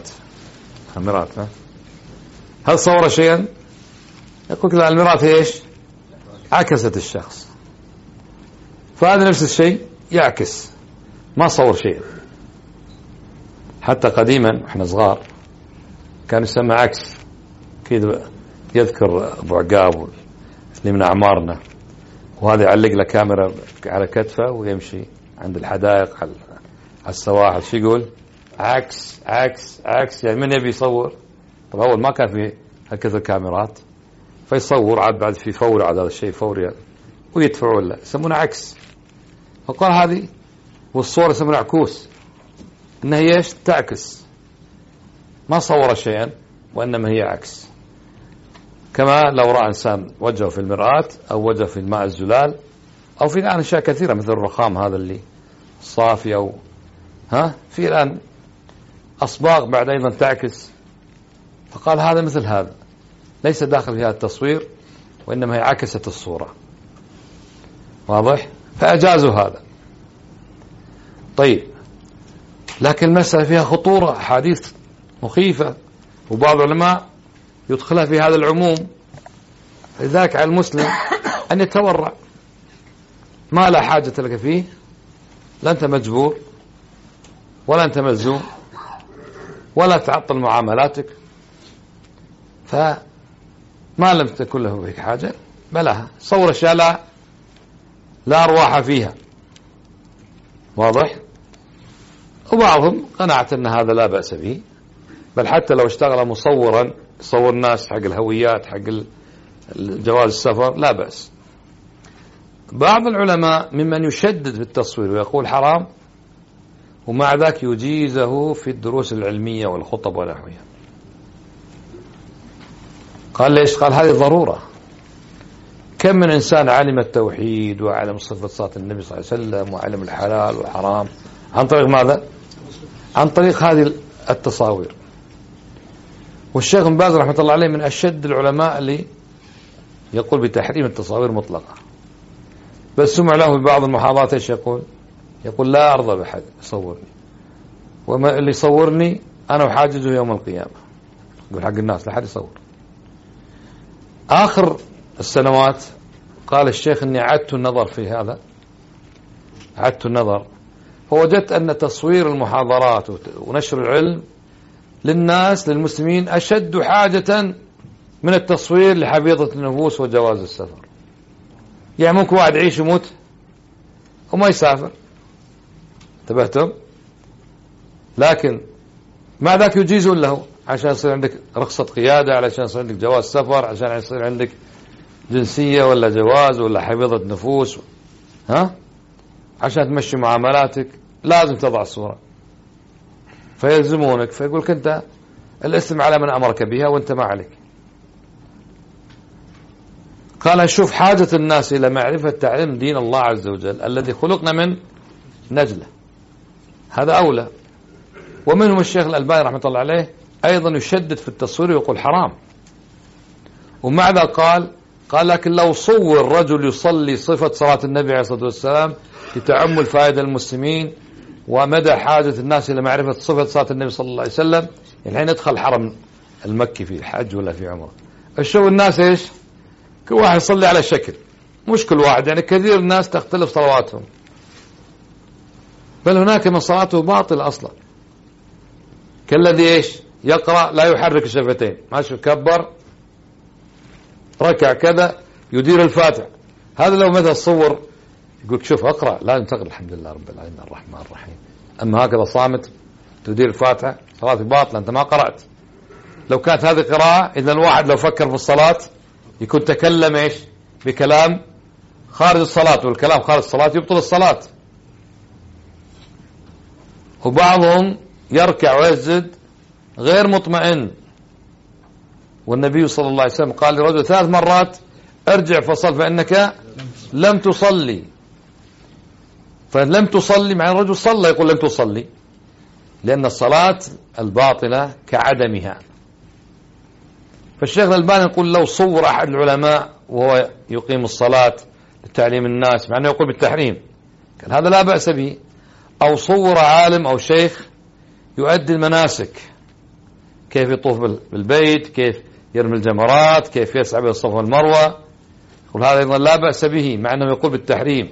هل صور شيئا؟ يقول لا، المرآة ايش؟ عكست الشخص. فهذا نفس الشيء يعكس، ما صور شيئا. حتى قديما احنا صغار كان يسمى عكس كذا. يذكر أبو عقاب اللي من أعمارنا، وهذا يعلق له كاميرا على كتفه ويمشي عند الحدائق على السواحل. شو يقول؟ عكس عكس عكس. يعني من يبي يصور؟ طب أول ما كان في هكذا كاميرات، فيصور عاد بعد في فوري، عاد هذا الشيء فوري ويدفعوا له، يسمونه عكس. فقال هذه والصورة يسمونها عكوس، إنها ايش؟ تعكس، ما صور شيئا وإنما هي عكس. كما لو رأى إنسان وجهه في المرآة أو وجهه في الماء الزلال، أو في الآن أشياء كثيرة مثل الرخام هذا اللي صافي، أو في الآن أصباغ بعد أيضا تعكس. فقال هذا مثل هذا، ليس داخل في هذا التصوير وإنما هي عكست الصورة. واضح؟ فأجازوا هذا. طيب، لكن المسألة فيها خطورة، حديث مخيفة، وبعض العلماء يدخلها في هذا العموم. لذلك على المسلم أن يتورع، ما لا حاجة لك فيه، لا أنت مجبور ولا أنت ملزوم ولا تعطل معاملاتك، فما لم تكن له فيك حاجة بلاها، صور أشياء لا أرواح فيها. واضح؟ وبعضهم قناعة أن هذا لا بأس به، بل حتى لو اشتغل مصورا يصور الناس حق الهويات، حق جواز السفر، لا بأس. بعض العلماء ممن يشدد في التصوير ويقول حرام، ومع ذاك يجيزه في الدروس العلمية والخطب ونحوها. قال ليش؟ قال هذه ضرورة. كم من إنسان علم التوحيد وعلم صفة صلاة النبي صلى الله عليه وسلم وعلم الحلال والحرام عن طريق ماذا؟ عن طريق هذه التصاوير. والشيخ ابن باز رحمة الله عليه من أشد العلماء اللي يقول بتحريم التصاوير مطلقة، بس سمع له ببعض المحاضرات ايش يقول؟ يقول لا أرضى بحد يصورني، وما اللي يصورني أنا أحاجزه يوم القيامة. يقول حق الناس لا حد يصور. آخر السنوات قال الشيخ إني عدت النظر في هذا، عدت النظر، فوجدت أن تصوير المحاضرات ونشر العلم للناس للمسلمين أشد حاجة من التصوير لحفيظة النفوس وجواز السفر. يعني ممكن واحد يعيش يموت وما يسافر، انتبهتم؟ لكن مع ذاك يجيزون له عشان يصير عندك رخصة قيادة، علشان يصير عندك جواز سفر، عشان يصير عندك جنسية ولا جواز ولا حفيظة نفوس، عشان تمشي معاملاتك لازم تضع الصورة، فيلزمونك. فيقولك أنت الاسم على من أمرك بها وأنت ما عليك. قال نشوف حاجة الناس إلى معرفة تعليم دين الله عز وجل الذي خلقنا من نجلة، هذا أولى. ومنهم الشيخ الألباني رحمة الله عليه أيضا يشدد في التصوير ويقول حرام. ومع ذا قال لكن لو صور رجل يصلي صفة صلاة النبي عليه الصلاة والسلام لتعمل فائدة المسلمين ومدى حاجة الناس إلى معرفة صفة صلاة النبي صلى الله عليه وسلم، الحين يدخل الحرم المكي في الحج ولا في عمره. الشو الناس إيش؟ كل واحد يصلي على شكل، مش كل واحد، يعني كثير الناس تختلف صلواتهم، بل هناك من صلاته باطل أصلا، كالذي إيش؟ يقرأ لا يحرك الشفتين، ماشي كبر ركع كذا يدير الفاتح. هذا لو مثل صور يقول شوف أقرأ لازم تقرأ الحمد لله رب العالمين الرحمن الرحيم، أما هكذا صامت تدير الفاتحة صلاة باطلة، أنت ما قرأت. لو كانت هذه قراءة إذا الواحد لو فكر في الصلاة يكون تكلم إيش؟ بكلام خارج الصلاة، والكلام خارج الصلاة يبطل الصلاة. وبعضهم يركع ويسجد غير مطمئن، والنبي صلى الله عليه وسلم قال لرجل 3 مرات ارجع فصل فإنك لم تصلي. فلم تصلي مع الرجل صلى، يقول لم تصلي، لأن الصلاة الباطلة كعدمها. فالشيخ الألباني يقول لو صور أحد العلماء وهو يقيم الصلاة لتعليم الناس مع أنه يقول بالتحريم، كان هذا لا بأس به. أو صور عالم أو شيخ يؤدي المناسك، كيف يطوف بالبيت، كيف يرمي الجمرات، كيف يسعى بين الصفا والمروة، يقول هذا أيضا لا بأس به مع أنه يقول بالتحريم.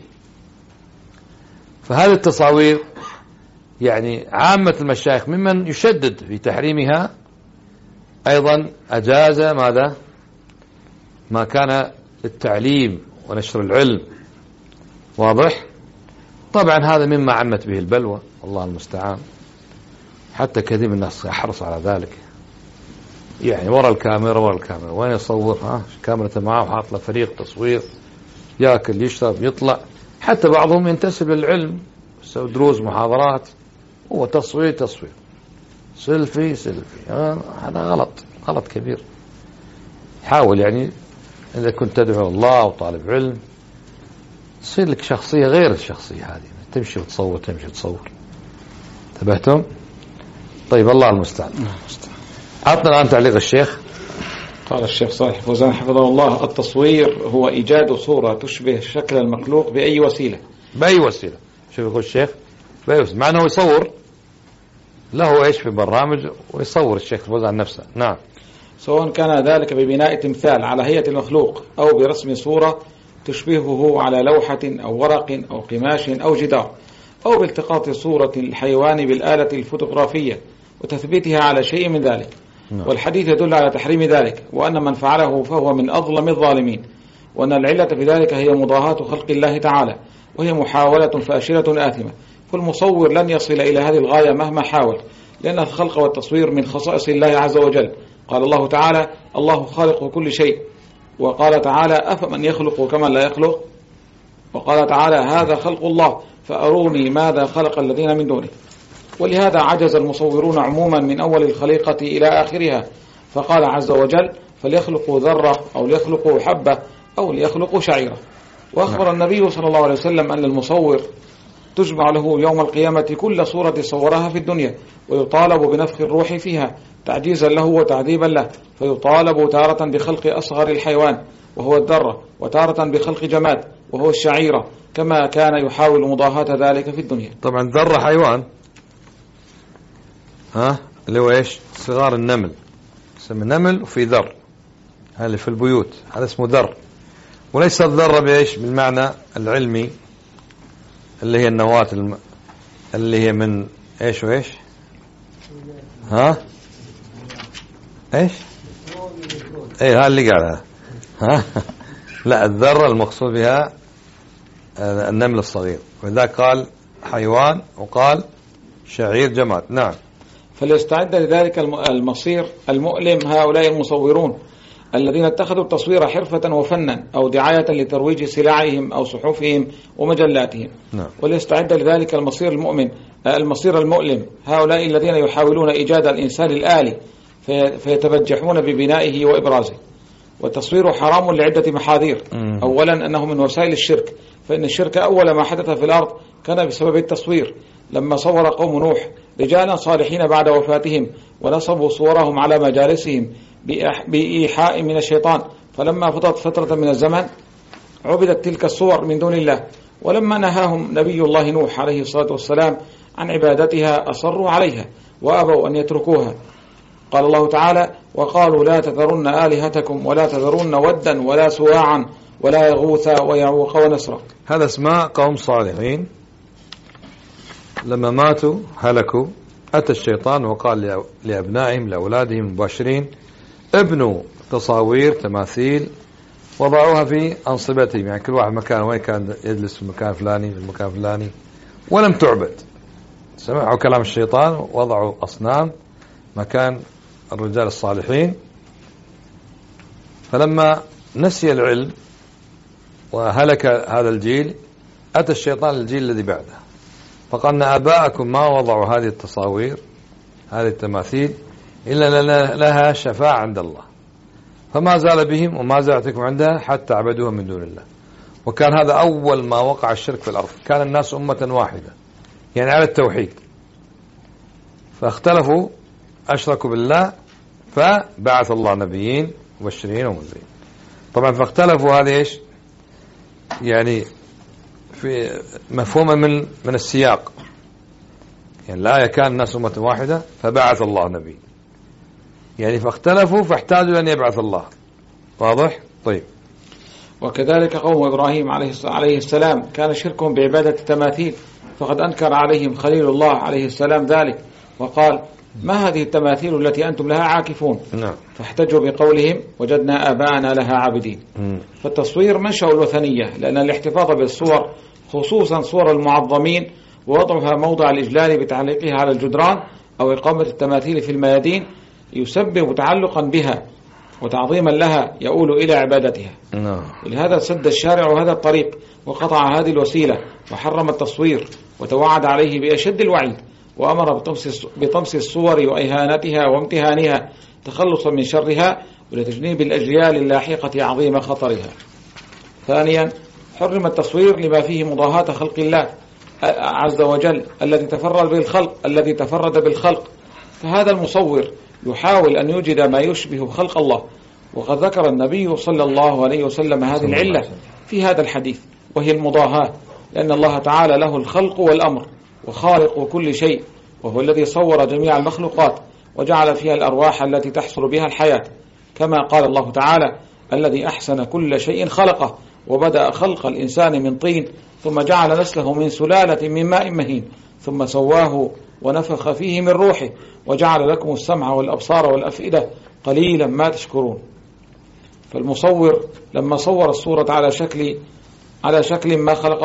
فهذه التصاوير يعني عامة المشايخ ممن يشدد في تحريمها، أيضا أجاز ماذا؟ ما كان للتعليم ونشر العلم. واضح؟ طبعا هذا مما عمت به البلوى، والله المستعان. حتى كثير من الناس يحرص على ذلك، يعني ورا الكاميرا وين يصور؟ كاميرا معه وحاط له فريق تصوير، ياكل يشرب يطلع. حتى بعضهم ينتسب للعلم، يسوي دروس محاضرات، هو تصوير سيلفي هذا غلط كبير. حاول يعني إذا كنت تدعو الله وطالب علم تصير لك شخصية غير الشخصية هذه، تمشي وتصور. انتبهتم؟ طيب الله المستعان. عطنا الآن تعليق الشيخ. قال الشيخ صالح فوزان حفظه الله: التصوير هو إيجاد صورة تشبه شكل المخلوق بأي وسيلة. شوف يقول الشيخ بأي وسيلة، مع أنه يصور له في برامج ويصور الشيخ فوزان نفسه. نعم. سواء كان ذلك ببناء تمثال على هيئة المخلوق أو برسم صورة تشبهه على لوحة أو ورق أو قماش أو جدار، أو بالتقاط صورة الحيوان بالآلة الفوتوغرافية وتثبيتها على شيء من ذلك. والحديث يدل على تحريم ذلك، وأن من فعله فهو من أظلم الظالمين، وأن العلة في ذلك هي مضاهاة خلق الله تعالى، وهي محاولة فاشلة آثمة. فالمصور لن يصل إلى هذه الغاية مهما حاول، لأن الخلق والتصوير من خصائص الله عز وجل. قال الله تعالى: الله خالق كل شيء. وقال تعالى: أفمن يخلق كمن لا يخلق. وقال تعالى: هذا خلق الله فأروني ماذا خلق الذين من دونه. ولهذا عجز المصورون عموما من أول الخليقة إلى آخرها، فقال عز وجل: فليخلقوا ذرة أو ليخلقوا حبة أو ليخلقوا شعيرة. وأخبر النبي صلى الله عليه وسلم أن المصور تجمع له يوم القيامة كل صورة صورها في الدنيا، ويطالب بنفخ الروح فيها تعجيزا له وتعذيبا له، فيطالب تارة بخلق أصغر الحيوان وهو الذرة، وتارة بخلق جماد وهو الشعيرة، كما كان يحاول مضاهاة ذلك في الدنيا. طبعا ذرة حيوان، اللي هو صغار النمل، اسمه نمل، وفي ذر هذا اللي في البيوت، هذا اسمه ذر. وليس الذرة بالمعنى العلمي اللي هي النواة اللي هي من وإيش هذا اللي قالها. لا، الذرة المقصود بها النمل الصغير، وذا قال حيوان وقال شعير جماد. نعم. فليستعد لذلك المصير المؤلم هؤلاء المصورون الذين اتخذوا التصوير حرفة وفنا أو دعاية لترويج سلعهم أو صحفهم ومجلاتهم. نعم. وليستعد لذلك المصير المؤلم هؤلاء الذين يحاولون إيجاد الإنسان الآلي فيتبجحون ببنائه وإبرازه. والتصوير حرام لعدة محاذير. أولا أنه من وسائل الشرك، فإن الشرك أول ما حدث في الأرض كان بسبب التصوير، لما صور قوم نوح رجالا صالحين بعد وفاتهم ونصبوا صورهم على مجالسهم بإيحاء من الشيطان، فلما فضت فترة من الزمن عبدت تلك الصور من دون الله، ولما نهاهم نبي الله نوح عليه الصلاة والسلام عن عبادتها أصروا عليها وأبوا أن يتركوها. قال الله تعالى: وقالوا لا تذرن آلهتكم ولا تذرن ودا ولا سواعا ولا يغوث ويعوق ونسرا. هذا اسماء قوم صالحين لما ماتوا هلكوا، أتى الشيطان وقال لأبنائهم لأولادهم مباشرين: ابنوا تصاوير تماثيل وضعوها في أنصبتهم، يعني كل واحد مكان، وين كان يجلس في المكان الفلاني في المكان الفلاني، ولم تعبد. سمعوا كلام الشيطان وضعوا أصنام مكان الرجال الصالحين. فلما نسي العلم وهلك هذا الجيل، أتى الشيطان للجيل الذي بعده فقال: آباءكم ما وضعوا هذه التصاوير هذه التماثيل إلا لها شفاعة عند الله، فما زال بهم وما زالتكم عندها حتى عبدوها من دون الله. وكان هذا أول ما وقع الشرك في الأرض، كان الناس أمة واحدة يعني على التوحيد، فاختلفوا أشركوا بالله، فبعث الله نبيين مبشرين ومنذرين. طبعا فاختلفوا، هذه يعني في مفهومة من السياق، يعني لا يكان الناس أمة واحدة فبعث الله نبي، يعني فاختلفوا فاحتاجوا أن يبعث الله. واضح؟ طيب. وكذلك قوم إبراهيم عليه السلام كان شركهم بعبادة التماثيل، فقد أنكر عليهم خليل الله عليه السلام ذلك وقال: ما هذه التماثيل التي أنتم لها عاكفون؟ نعم. فاحتجوا بقولهم وجدنا آباءنا لها عابدين. فالتصوير منشأ الوثنية، لأن الاحتفاظ بالصور خصوصا صور المعظمين ووضعها موضع الإجلال بتعليقها على الجدران أو إقامة التماثيل في الميادين يسبب تعلقا بها وتعظيما لها يؤول إلى عبادتها. لهذا سد الشارع هذا الطريق وقطع هذه الوسيلة وحرم التصوير وتوعد عليه بأشد الوعيد، وأمر بطمس الصور وإهانتها وامتهانها تخلصا من شرها ولتجنيب الأجيال اللاحقة عظيم خطرها. ثانيا، حرم التصوير لما فيه مضاهاة خلق الله عز وجل الذي تفرد بالخلق، فهذا المصور يحاول أن يوجد ما يشبه خلق الله، وقد ذكر النبي صلى الله عليه وسلم هذه العلة في هذا الحديث، وهي المضاهاة، لأن الله تعالى له الخلق والأمر وخالق كل شيء، وهو الذي صور جميع المخلوقات وجعل فيها الأرواح التي تحصل بها الحياة، كما قال الله تعالى: الذي أحسن كل شيء خلقه وبدأ خلق الإنسان من طين ثم جعل نسله من سلالة من ماء مهين ثم سواه ونفخ فيه من روحه وجعل لكم السمع والأبصار والأفئدة قليلا ما تشكرون. فالمصور لما صور الصورة على شكل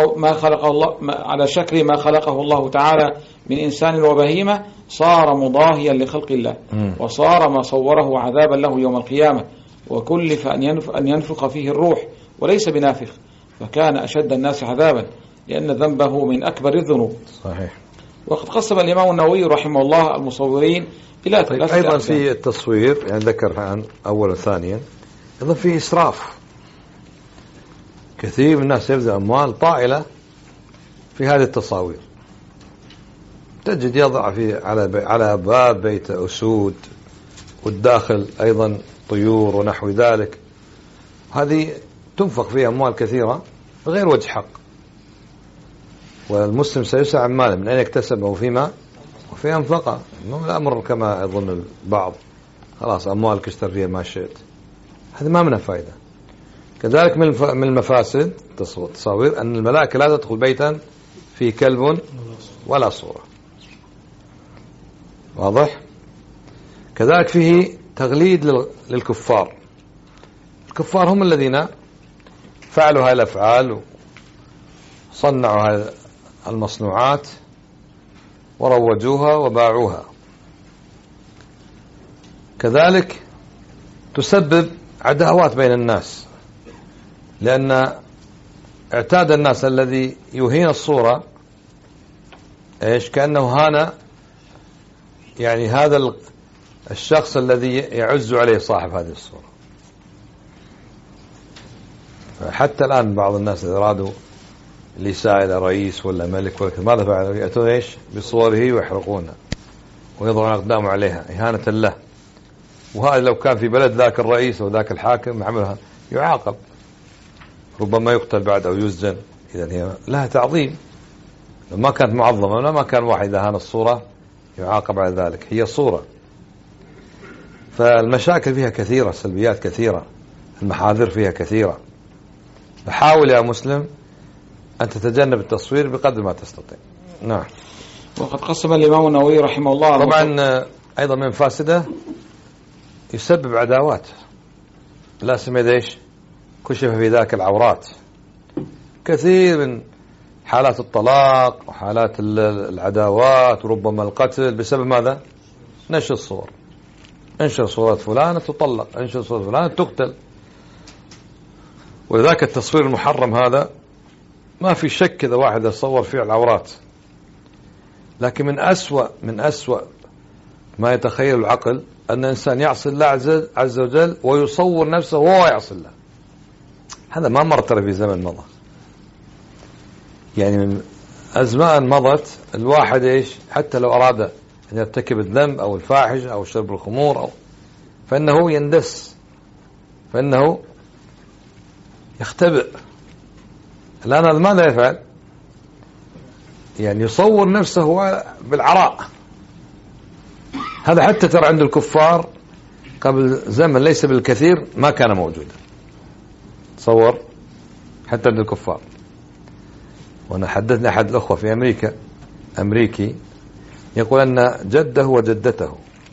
ما خلقه الله تعالى من إنسان وبهيمة صار مضاهيا لخلق الله، وصار ما صوره عذابا له يوم القيامة، وكلف أن ينفخ فيه الروح وليس بنافخ، فكان أشد الناس عذابا لأن ذنبه من أكبر الذنوب. صحيح. وقد قسم الإمام النووي رحمه الله المصورين إلى ثلاثة أيضا أقسام. في التصوير يعني ذكر عن أول وثانيا أيضا في إسراف. كثير من الناس يبذل أموال طائلة في هذه التصاوير، تجد يضع على باب بيت أسود والداخل أيضا طيور ونحو ذلك، هذه تنفق فيها أموال كثيرة بغير وجه حق، والمسلم سيسأل عن ماله من أين اكتسبه وفيما أنفقه. الأمر كما يظن البعض خلاص أموالك اشتر فيها ما شئت، هذا ما منها فائدة. كذلك من المفاسد التصاوير أن الملائكة لا تدخل بيتا فيه كلب ولا صورة، واضح؟ كذلك فيه تغليد للكفار. الكفار هم الذين فعلوا هذه الأفعال وصنعوا هذه المصنوعات وروجوها وباعوها. كذلك تسبب عداوات بين الناس، لأن اعتاد الناس الذي يهين الصورة كأنه هان يعني هذا الشخص الذي يعز عليه صاحب هذه الصورة. حتى الآن بعض الناس إذا أرادوا الإساءة إلى رئيس ولا ملك ولا ماذا فعلوا؟ يأتون بصوره ويحرقونها ويضعون أقدامه عليها إهانة له. وهذا لو كان في بلد ذاك الرئيس أو ذاك الحاكم عملها يعاقب، ربما يقتل بعد أو يسجن. إذن هي لها تعظيم، ما كانت معظمة ولا ما كان واحد إذا هان الصورة يعاقب على ذلك، هي صورة. فالمشاكل فيها كثيرة، السلبيات كثيرة، المحاذير فيها كثيرة. فحاول يا مسلم أن تتجنب التصوير بقدر ما تستطيع. نعم. وقد قسم الإمام النووي رحمه الله طبعا أيضا من فاسده يسبب عداوات، لا سمي كشف في ذاك العورات. كثير من حالات الطلاق وحالات العداوات وربما القتل بسبب ماذا؟ نشر الصور. انشر صورة فلانة تطلق، انشر صورة فلانة تقتل. ولذلك التصوير المحرم هذا ما في شك إذا واحد يصور فيه العورات، لكن من أسوأ ما يتخيل العقل أن إنسان يعصي الله عز وجل ويصور نفسه وهو يعصي الله. هذا ما مر ترى في زمن مضى، يعني من أزمان مضت الواحد حتى لو أراد أن يرتكب الذنب أو الفاحشة أو شرب الخمور فإنه يندس، فإنه يختبئ. الآن هذا ماذا يفعل؟ يعني يصور نفسه بالعراء. هذا حتى ترى عند الكفار قبل زمن ليس بالكثير ما كان موجودا، تصور حتى عند الكفار. وأنا حدثني أحد الأخوة في أمريكي يقول أن جده وجدته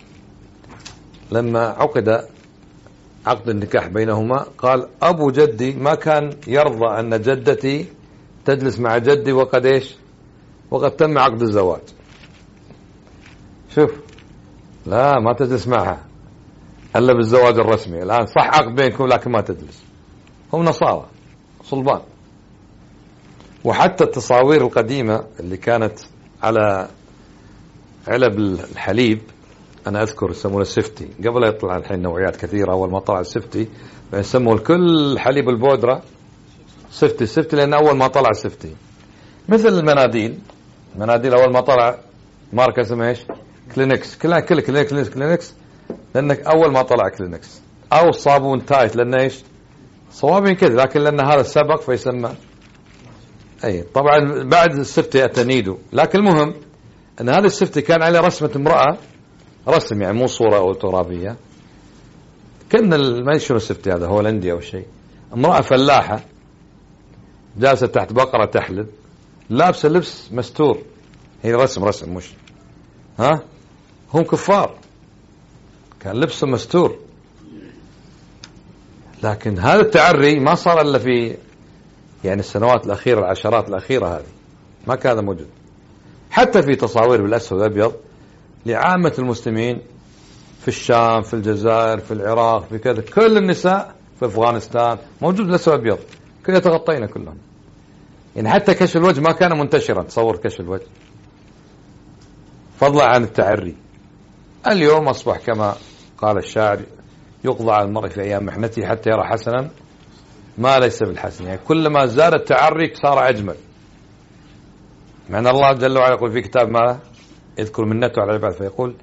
لما عقد عقد النكاح بينهما قال أبو جدي ما كان يرضى أن جدتي تجلس مع جدي وقد إيش وقد تم عقد الزواج. شوف، لا ما تجلس معها إلا بالزواج الرسمي. الآن صح عقد بينكم لكن ما تجلس. هم نصارى صلبان. وحتى التصاوير القديمة اللي كانت على علب الحليب، أنا أذكر يسمونه السفتي قبل لا يطلع الحين نوعيات كثيرة. أول ما طلع السفتي يسموا الكل حليب البودرة سفتي لأن أول ما طلع السفتي. مثل المناديل أول ما طلع ماركة اسمها إيش؟ كلينكس. كل كلينكس لأنك أول ما طلع كلينكس. أو الصابون تايت لأنه إيش؟ صوابين كذا، لكن لأن هذا سبق فيسمى. أي طبعا بعد السفتي أتنيدو. لكن المهم أن هذا السفتي كان عليه رسمة امرأة، رسم يعني مو صورة أو ترابية. كنا ما شنو السفتي هذا، هولندي أو شيء. امرأة فلاحة جالسة تحت بقرة تحلب، لابسة لبس مستور. هي رسم مش هم كفار، كان لبسه مستور. لكن هذا التعري ما صار إلا في يعني السنوات الأخيرة، العشرات الأخيرة هذه ما كان هذا موجود. حتى في تصاوير بالأسود والأبيض لعامة المسلمين في الشام، في الجزائر، في العراق، في كذا، كل النساء في أفغانستان موجود بالأسود والأبيض، كلها تغطينا كلهم. يعني حتى كشف الوجه ما كان منتشرا. تصور كشف الوجه، فضلا عن التعري. اليوم أصبح كما قال الشاعر يقضى على المرء في أيام محنته حتى يرى حسنا ما ليس بالحسن. يعني كلما زاد التعري صار أجمل. مع أن الله جل وعلا يقول في كتاب ما يذكر منته على العباد فيقول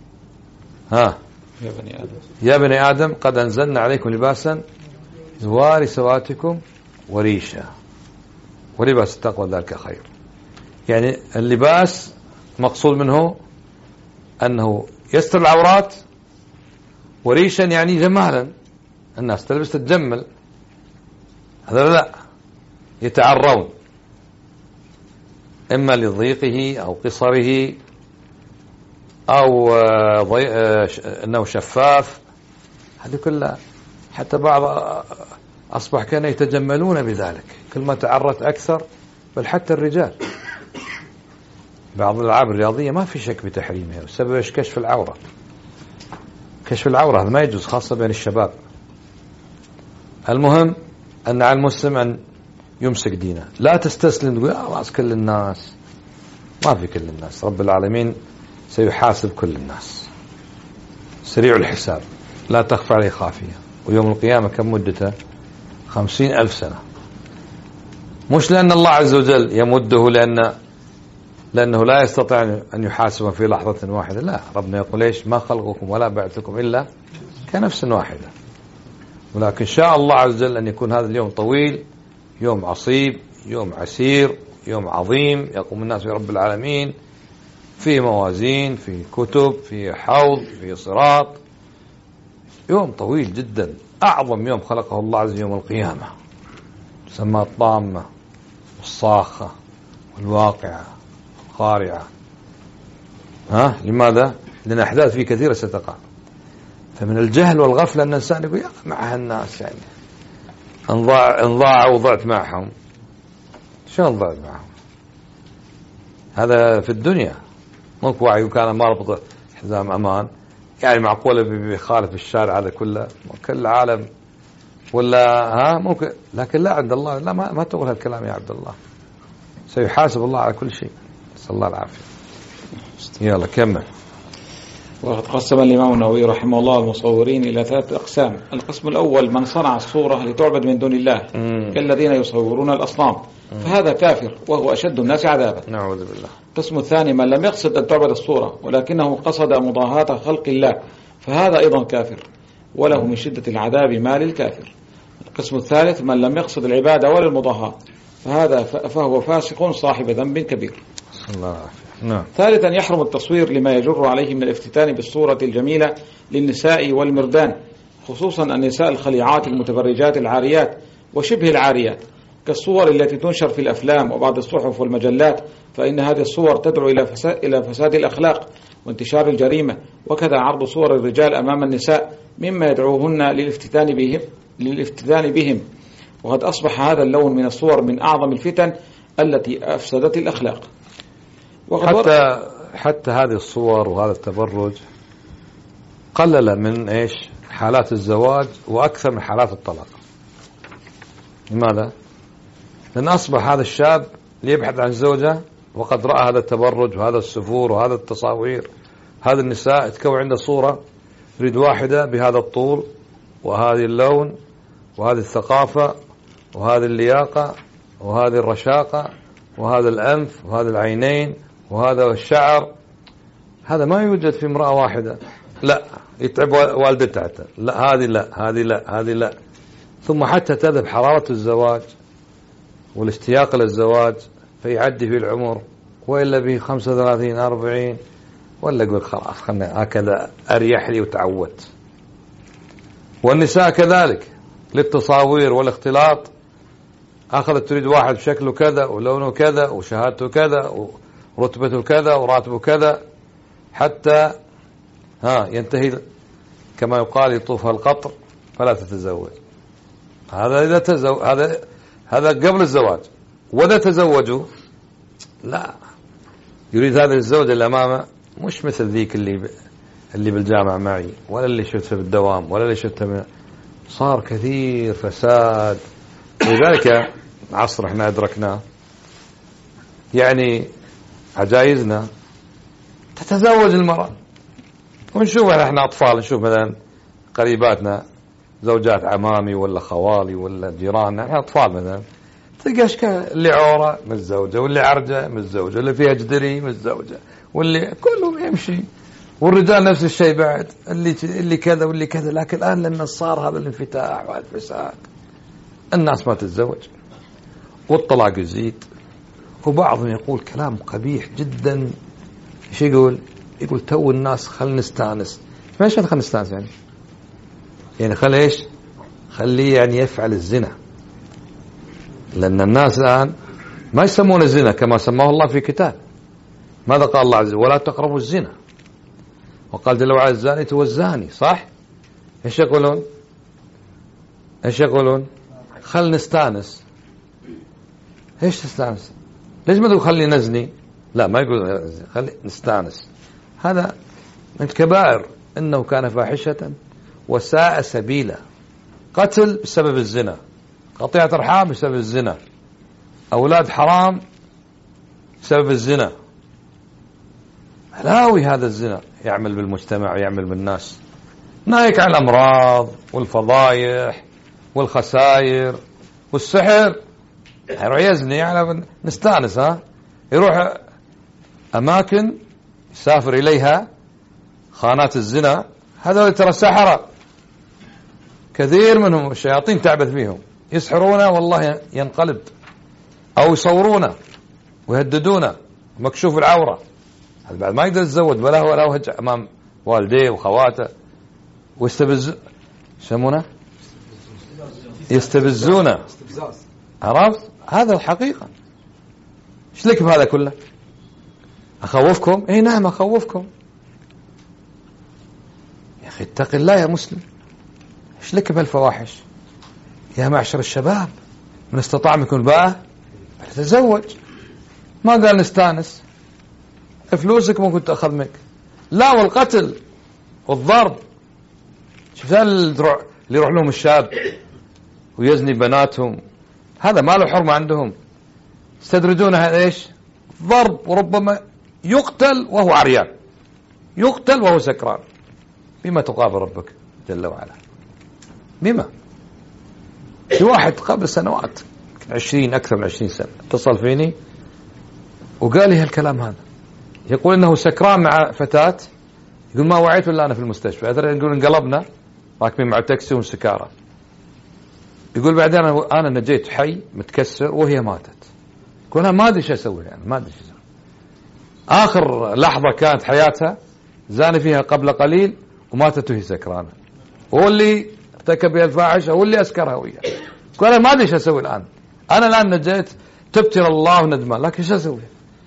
يا بني آدم قد أنزلنا عليكم لباسا يواري سواتكم وريشا ولباس التقوى ذلك خير. يعني اللباس مقصود منه أنه يستر العورات، وريشا يعني جمالا، الناس تلبس تتجمل. هذا لا، يتعرون إما لضيقه أو قصره أو أنه شفاف. هذه كلها حتى بعض أصبح كانوا يتجملون بذلك، كل ما تعرت أكثر. بل حتى الرجال بعض الألعاب الرياضية ما في شك بتحريمها، والسبب إيش؟ كشف العورة. كشف العورة هذا ما يجوز، خاصة بين الشباب. المهم أن على المسلم أن يمسك دينه، لا تستسلم تقول راس كل الناس. ما في كل الناس، رب العالمين سيحاسب كل الناس، سريع الحساب، لا تخفى عليه خافية. ويوم القيامة كم مدته؟ 50,000 سنة. مش لأن الله عز وجل يمده لأنه لا يستطيع أن يحاسب في لحظة واحدة. لا، ربنا يقول إيش؟ ما خلقكم ولا بعثكم إلا كنفس واحدة. ولكن شاء الله عز وجل أن يكون هذا اليوم طويل، يوم عصيب، يوم عسير، يوم عظيم يقوم الناس برب العالمين، في موازين، في كتب، في حوض، في صراط. يوم طويل جدا، أعظم يوم خلقه الله عز وجل يوم القيامة، تسمى الطامة والصاخة والواقعة والقارعة. لماذا؟ لأن أحداث فيه كثيرة ستقع. فمن الجهل والغفلة أن الإنسان يقول مع الناس يعني ان ضاعوا وضعت معهم. شلون ضعت معهم؟ هذا في الدنيا. ممكن وعي وكان ما ربط حزام أمان، يعني معقولة بيخالف الشارع هذا كله كل العالم ولا ممكن. لكن لا، عند الله لا، ما تقول هالكلام يا عبد الله. سيحاسب الله على كل شيء، نسأل الله العافية. يلا كمل. وقد قسم الإمام النووي رحمه الله المصورين إلى 3 أقسام. القسم الأول من صنع الصورة لتعبد من دون الله كالذين يصورون الأصنام، فهذا كافر وهو أشد الناس عذابا. نعوذ بالله. القسم الثاني من لم يقصد أن تعبد الصورة ولكنه قصد مضاهاة خلق الله، فهذا أيضا كافر وله من شدة العذاب ما للكافر. القسم الثالث من لم يقصد العبادة ولا المضاهاة، فهو فاسق صاحب ذنب كبير. الله. نعم. ثالثا يحرم التصوير لما يجر عليه من الافتتان بالصورة الجميلة للنساء والمردان، خصوصا النساء الخليعات المتبرجات العاريات وشبه العاريات، كالصور التي تنشر في الأفلام وبعض الصحف والمجلات، فإن هذه الصور تدعو إلى فساد الأخلاق وانتشار الجريمة. وكذا عرض صور الرجال أمام النساء مما يدعوهن للافتتان بهم. وقد أصبح هذا اللون من الصور من أعظم الفتن التي أفسدت الأخلاق. حتى هذه الصور وهذا التبرج قلل من حالات الزواج وأكثر من حالات الطلاق. لماذا؟ لأن أصبح هذا الشاب ليبحث عن زوجة وقد رأى هذا التبرج وهذا السفور وهذا التصاوير. هذا النساء تكون عنده صورة يريد واحدة بهذا الطول وهذه اللون وهذه الثقافة وهذه اللياقة وهذه الرشاقة وهذا الأنف وهذا العينين وهذا الشعر. هذا ما يوجد في امرأة واحدة. لا، يتعب والدتها حتى. لا، هذه لا، هذه لا، هذه لا. ثم حتى تذهب حرارة الزواج والاشتياق للزواج فيعدي في العمر، وإلا به 35 40 ولا يقول خلاص خلنا هكذا أريح لي وتعودت. والنساء كذلك للتصاوير والاختلاط أخذت تريد واحد شكله كذا ولونه كذا وشهادته كذا ورتبته كذا وراتبه كذا حتى ينتهي كما يقال يطوفها القطر فلا تتزوج. هذا إذا هذا قبل الزواج. وإذا تزوجوا لا، يريد هذا الزوج اللي أمامه مش مثل ذيك اللي بالجامعة معي ولا اللي شفتها بالدوام ولا اللي شفتها صار كثير فساد. لذلك عصر احنا أدركناه يعني عجائزنا تتزوج المرأة. ونشوف احنا أطفال نشوف مثلا قريباتنا زوجات عمامي ولا خوالي ولا جيراننا، احنا أطفال مثلا تلقى أشكال اللي عورة متزوجة واللي عرجة متزوجة واللي فيها جدري متزوجة واللي كلهم يمشي، والرجال نفس الشيء بعد اللي كذا واللي كذا. لكن الآن لما صار هذا الانفتاح وهذا الفساد الناس ما تتزوج والطلاق يزيد. وبعضهم يقول كلام قبيح جدا. ايش يقول تو الناس خل نستانس. ما ايش خل نستانس يعني خل ايش خليه يعني يفعل الزنا. لأن الناس الآن ما يسمون الزنا كما سماه الله في كتاب. ماذا قال الله عز وجل؟ ولا تقربوا الزنا. وقال جل وعلا الزاني والزاني. صح؟ ايش يقولون خل نستانس. ايش تستانس؟ ليش ما تقول خلي نزني؟ لا، ما يقول خلي نستانس. هذا من كبائر، إنه كان فاحشة وساء سبيلا. قتل بسبب الزنا، قطيعة أرحام بسبب الزنا، أولاد حرام بسبب الزنا. هلاوي هذا الزنا يعمل بالمجتمع ويعمل بالناس، ناهيك عن الأمراض والفضايح والخسائر والسحر. يروح يزني يعني نستانس. يروح أماكن يسافر إليها خانات الزنا. هذا ترى سحرة كثير منهم الشياطين تعبث فيهم، يسحرونه والله ينقلب، أو يصورونه ويهددونه مكشوف العورة. هذا بعد ما يقدر يتزوج ولا وجه أمام والديه وخواته. يسمونه يستبزونه. عرفت؟ هذا الحقيقة. ايش لك بهذا كله؟ أخوفكم؟ اي نعم أخوفكم. يا أخي اتق الله يا مسلم. ايش لك بهالفواحش؟ يا معشر الشباب من استطاع منكم الباءة فليتزوج. ما قال نستانس، فلوسك ممكن تأخذ منك. لا، والقتل والضرب. شفت اللي يروح لهم الشاب ويزني بناتهم، هذا ما له حرمة عندهم. يستدرجون هذا ايش؟ ضرب، وربما يقتل وهو عريان، يقتل وهو سكران. بما تقابل ربك جل وعلا؟ بما؟ في واحد قبل سنوات 20 أكثر من 20 سنة اتصل فيني وقال لي هالكلام هذا. يقول إنه سكران مع فتاة، يقول ما وعيت إلا أنا في المستشفى. يقول انقلبنا راكبين مع تاكسي وسكارة. يقول بعدين أنا نجيت حي متكسر وهي ماتت. يقول أنا ما أدري شو أسوي يعني، ما أدري شو أسوي. آخر لحظة كانت حياتها زاني فيها قبل قليل وماتت وهي سكرانة، هو اللي ارتكب بها الفاحشة هو اللي أسكرها وياه. يقول أنا ما أدري شو أسوي الآن، أنا الآن نجيت تبت إلى الله وندمان، لكن شو أسوي؟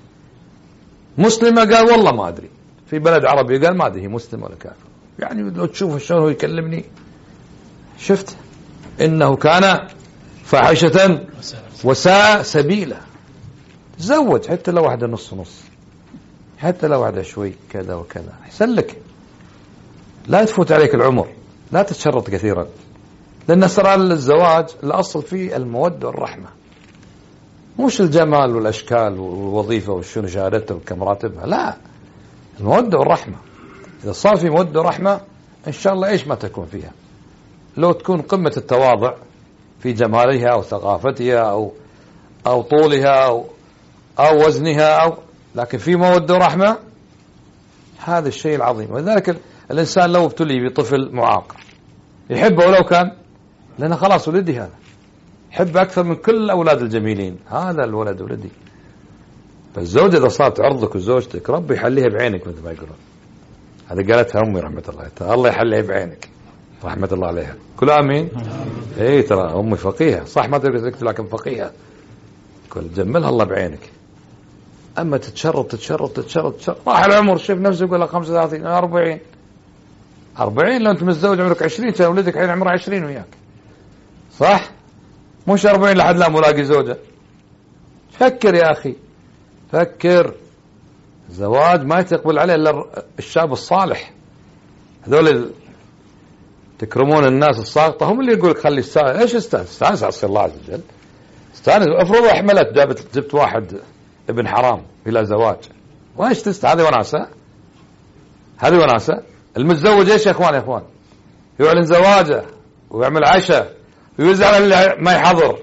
مسلمة قال والله ما أدري، في بلد عربي قال ما أدري هي مسلم ولا كافر. يعني لو تشوف شلون هو يكلمني، شفت إنه كان فاحشة وساء سبيلا. تزوج حتى لو واحدة نص نص، حتى لو واحدة شوي كذا وكذا، أحسن لك. لا تفوت عليك العمر، لا تتشرط كثيرا، لأن سر الزواج الأصل فيه المودة والرحمة، مش الجمال والأشكال والوظيفة والشنو شهادتها وكم راتبها، لا، المودة والرحمة. إذا صار في مودة ورحمة إن شاء الله إيش ما تكون فيها، لو تكون قمة التواضع في جمالها أو ثقافتها أو طولها أو وزنها لكن في مودة ورحمة، هذا الشيء العظيم. ولذلك الإنسان لو ابتلي بطفل معاق يحبه ولو كان، لأنه خلاص ولدي هذا، حب أكثر من كل الأولاد الجميلين، هذا الولد ولدي. فالزوجة إذا صارت عرضك وزوجتك ربي يحليها بعينك مثل ما يقولون. هذا قالتها أمي رحمة الله، الله يحليها بعينك رحمة الله عليها. كل آمين. إيه ترى أمي فقيهة صح، ما تقدر تكتب لكن فقيهة، كل جملها الله بعينك. أما تتشرط راح العمر، شوف نفسه يقول لك 35 40 لو أنت متزوج عمرك 20 كان ولدك حين عمره 20 وياك، صح؟ مش 40 لحد لا ملاقي زوجة. فكر يا أخي، فكر. الزواج ما يتقبل عليه إلا الشاب الصالح. هذول تكرمون الناس الساقطة هم اللي يقول لك خلي استانس. ايش استانس عصي الله عز وجل؟ استانس. افرض احملت جبت واحد ابن حرام الى زواج، وايش هذه وناسة؟ هذه وناسة. المتزوج ايش يا اخوان يعلن زواجه ويعمل عشاء ويزعل اللي ما يحضر،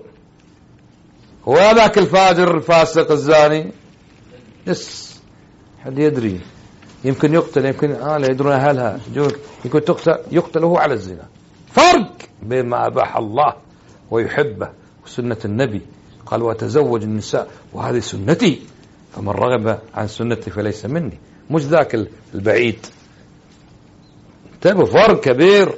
وهذاك الفاجر الفاسق الزاني حد يدري يمكن يقتل، يمكن لا يدرون أهلها، يمكن يقتل هو على الزنا. فرق بين ما أباح الله ويحبه وسنة النبي، قال وتزوج النساء وهذه سنتي فمن رغب عن سنتي فليس مني، مش ذاك البعيد. انتبهوا، فرق كبير.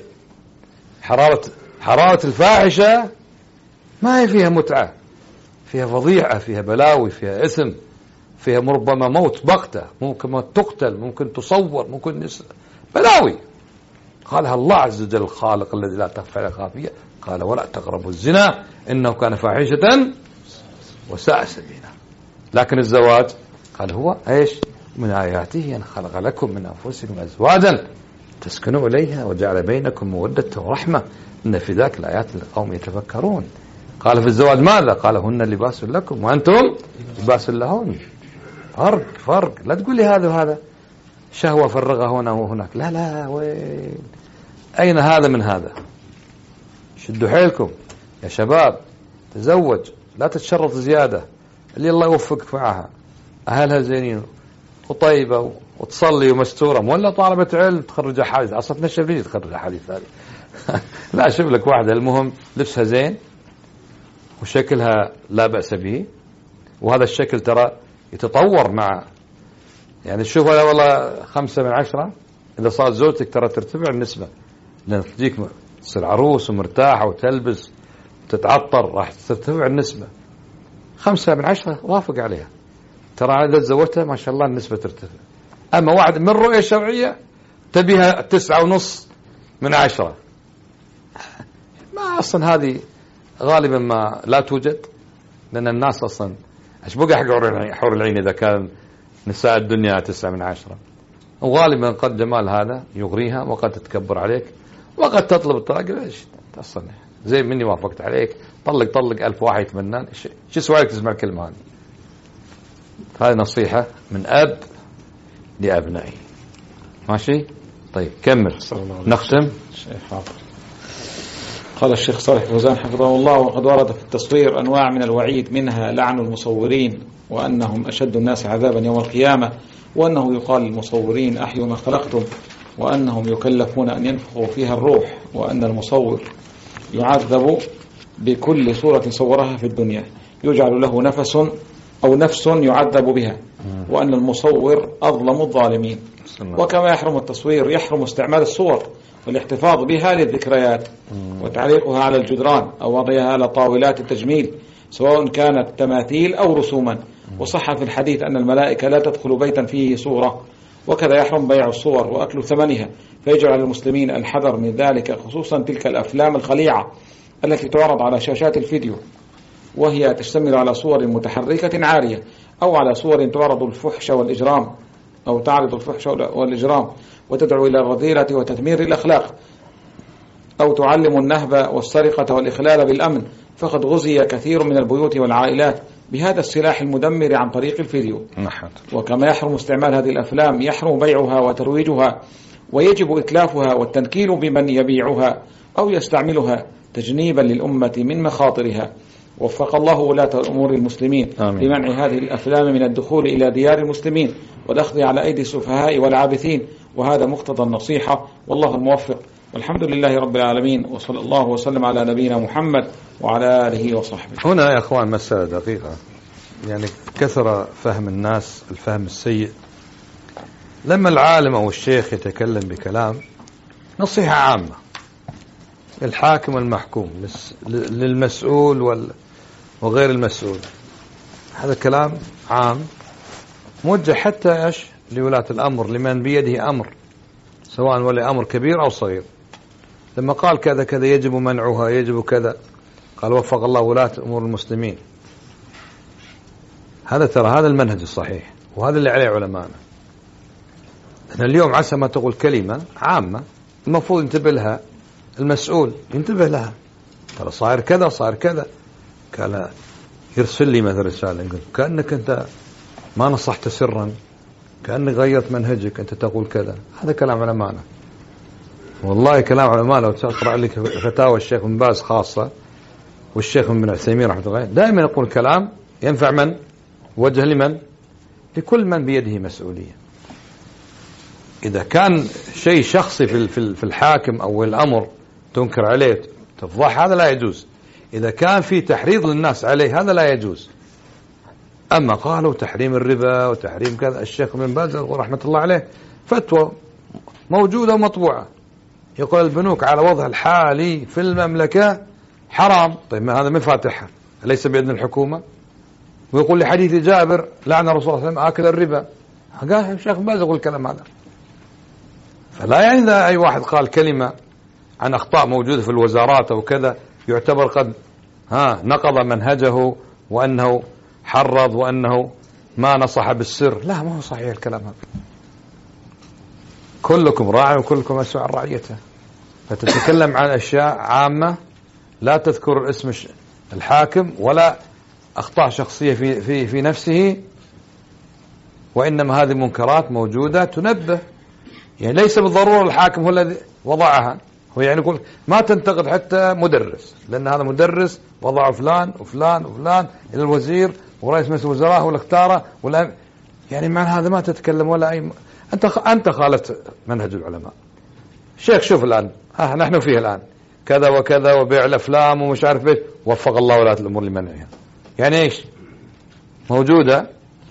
حرارة الفاحشة ما هي فيها متعة، فيها فضيعة، فيها بلاوي، فيها إثم، فيها ربما موت بغتة، ممكن تقتل، ممكن تصور، ممكن بلاوي. قالها الله عز وجل الخالق الذي لا تخفى عليه خافية، قال ولا تقربوا الزنا إنه كان فاحشة وساء سبيلا. لكن الزواج قال هو ايش؟ من آياته أن خلق لكم من أنفسكم أزواجا تسكنوا إليها وجعل بينكم مودة ورحمة إن في ذاك الآيات لقوم يتفكرون. قال في الزواج ماذا؟ قال هن لباس لكم وأنتم لباس لهن. فرق. لا تقول لي هذا وهذا شهوة فرغها هنا وهناك، لا وين؟ أين هذا من هذا؟ شدوا حيلكم يا شباب، تزوج، لا تتشرط زيادة. اللي الله يوفقك معها أهلها زينين وطيبة وتصلي ومستورة، ولا طالبة علم تخرج حديث، أصلا تنشف لي تخرج حديث هذه لا شوف لك واحدة المهم لبسها زين وشكلها لا بأس به، وهذا الشكل ترى يتطور مع يعني شوف هذا والله 5 من 10 إذا صارت زوجتك ترى ترتفع النسبة، لأن تجيك تصير عروس ومرتاحة وتلبس وتتعطر راح ترتفع النسبة. 5 من 10 وافق عليها، ترى إذا تزوجتها ما شاء الله النسبة ترتفع. أما واحد من رؤية شرعية تبيها 9.5 من 10، ما أصلا هذه غالبا ما لا توجد، لأن الناس أصلا ايش بقى حق حور العين إذا كان نساء الدنيا 9 من 10، وغالبا قد جمال هذا يغريها وقد تتكبر عليك وقد تطلب الطلاق. ليش أصلا زي مني وافقت عليك طلق 1000 واحد يتمنان، شو سوالك تسمع الكلمة هذه نصيحة من أب لأبنائه. ماشي طيب كمل نختم. قال الشيخ صالح فوزان حفظه الله وقد ورد في التصوير أنواع من الوعيد، منها لعن المصورين وأنهم أشد الناس عذابا يوم القيامة، وأنه يقال للمصورين أحيوا ما خلقتم، وأنهم يكلفون أن ينفخوا فيها الروح، وأن المصور يعذب بكل صورة صورها في الدنيا يجعل له نفس يعذب بها، وأن المصور أظلم الظالمين. وكما يحرم التصوير يحرم استعمال الصور والاحتفاظ بها للذكريات وتعليقها على الجدران أو وضعها على طاولات التجميل، سواء كانت تماثيل أو رسوما. وصح في الحديث أن الملائكة لا تدخل بيتا فيه صورة، وكذا يحرم بيع الصور وأكل ثمنها، فيجب على المسلمين الحذر من ذلك، خصوصا تلك الأفلام الخليعة التي تعرض على شاشات الفيديو، وهي تشتمل على صور متحركة عارية، أو على صور تعرض الفحش والإجرام، أو تعرض الفحش والإجرام وتدعو إلى الرذيلة وتدمير الأخلاق، أو تعلم النهب والسرقة والإخلال بالأمن. فقد غزي كثير من البيوت والعائلات بهذا السلاح المدمر عن طريق الفيديو. وكما يحرم استعمال هذه الأفلام يحرم بيعها وترويجها، ويجب إتلافها والتنكيل بمن يبيعها أو يستعملها تجنيبا للأمة من مخاطرها. وفق الله ولاة أمور المسلمين لمنع هذه الأفلام من الدخول إلى ديار المسلمين والأخذ على أيدي السفهاء والعابثين، وهذا مقتضى النصيحة، والله الموفق. والحمد لله رب العالمين، وصلى الله وسلم على نبينا محمد وعلى آله وصحبه. هنا يا أخوان مسألة دقيقة، يعني كثر فهم الناس الفهم السيء. لما العالم أو الشيخ يتكلم بكلام نصيحة عامة للحاكم والمحكوم، للمسؤول وغير المسؤول، هذا كلام عام موجه حتى لولاة الأمر، لمن بيده أمر، سواء ولي أمر كبير أو صغير. لما قال كذا كذا يجب منعها، يجب كذا، قال وفق الله ولاة أمور المسلمين. ترى هذا المنهج الصحيح، وهذا اللي عليه علماءنا. أنا اليوم عسى ما تقول كلمة عامة المفروض ينتبه لها المسؤول، ينتبه لها، ترى صاير كذا صاير كذا. قال يرسل لي مثل رسالة كأنك أنت ما نصحت سرا، كأنك غيرت منهجك، أنت تقول كذا. هذا كلام علماءنا، والله كلام علماء. لو تقرأ لك فتاوى الشيخ بن باز خاصة والشيخ بن عثيمين رحمه الله دائما يقول كلام ينفع من وجه لمن، لكل من بيده مسؤولية. إذا كان شيء شخصي في الحاكم أو الأمر تنكر عليه تفضح، هذا لا يجوز. إذا كان في تحريض للناس عليه هذا لا يجوز. أما قالوا تحريم الربا وتحريم كذا، الشيخ بن باز رحمة الله عليه فتوى موجودة ومطبوعة يقول البنوك على وضع الحالي في المملكة حرام. طيب ما هذا من فاتحها، ليس بإذن الحكومة؟ ويقول لي حديث جابر لعن الرسول صلى الله عليه وسلم آكل الربا. قال الشيخ بن باز يقول الكلام هذا. فلا يعني إذا أي واحد قال كلمة عن أخطاء موجودة في الوزارات أو كذا يعتبر قد نقض منهجه، وأنه حرض، وأنه ما نصح بالسر. لا، ما هو صحيح الكلام هذا. كلكم راع وكلكم مسؤول عن رعيته. فتتكلم عن أشياء عامة، لا تذكر اسم الحاكم ولا أخطاء شخصية في نفسه، وإنما هذه منكرات موجودة تنبه. يعني ليس بالضرورة الحاكم هو الذي وضعها، هو يعني يقول ما تنتقد حتى مدرس، لأن هذا مدرس وضع فلان وفلان وفلان إلى الوزير ورئيس مجلس الوزراء ولا اختاره ولا، يعني مع هذا ما تتكلم ولا أي. أنت خالفت منهج العلماء. الشيخ شوف الآن نحن فيه الآن كذا وكذا وبيع الأفلام ومش عارف ايش، وفق الله ولاة الأمور لمنعها. يعني ايش موجودة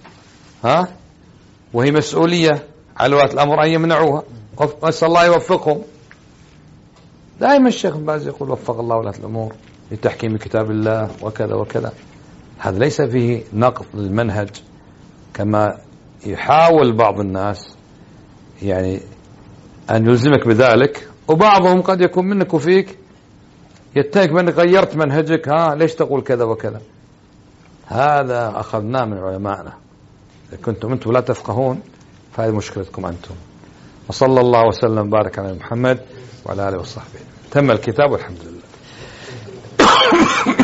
وهي مسؤولية على ولاة الأمر أن يمنعوها، وأسأل الله يوفقهم. دائما الشيخ بن باز يقول وفق الله ولاة الأمور لتحكيم كتاب الله وكذا وكذا. هذا ليس فيه نقض للمنهج كما يحاول بعض الناس يعني أن يلزمك بذلك، وبعضهم قد يكون منك وفيك يتهمك بأنك غيرت منهجك، ليش تقول كذا وكذا. هذا أخذناه من علمائنا. إذا كنتم أنتم لا تفقهون فهذه مشكلتكم أنتم. وصلى الله وسلم وبارك على محمد وعلى آله وصحبه. تم الكتاب والحمد لله.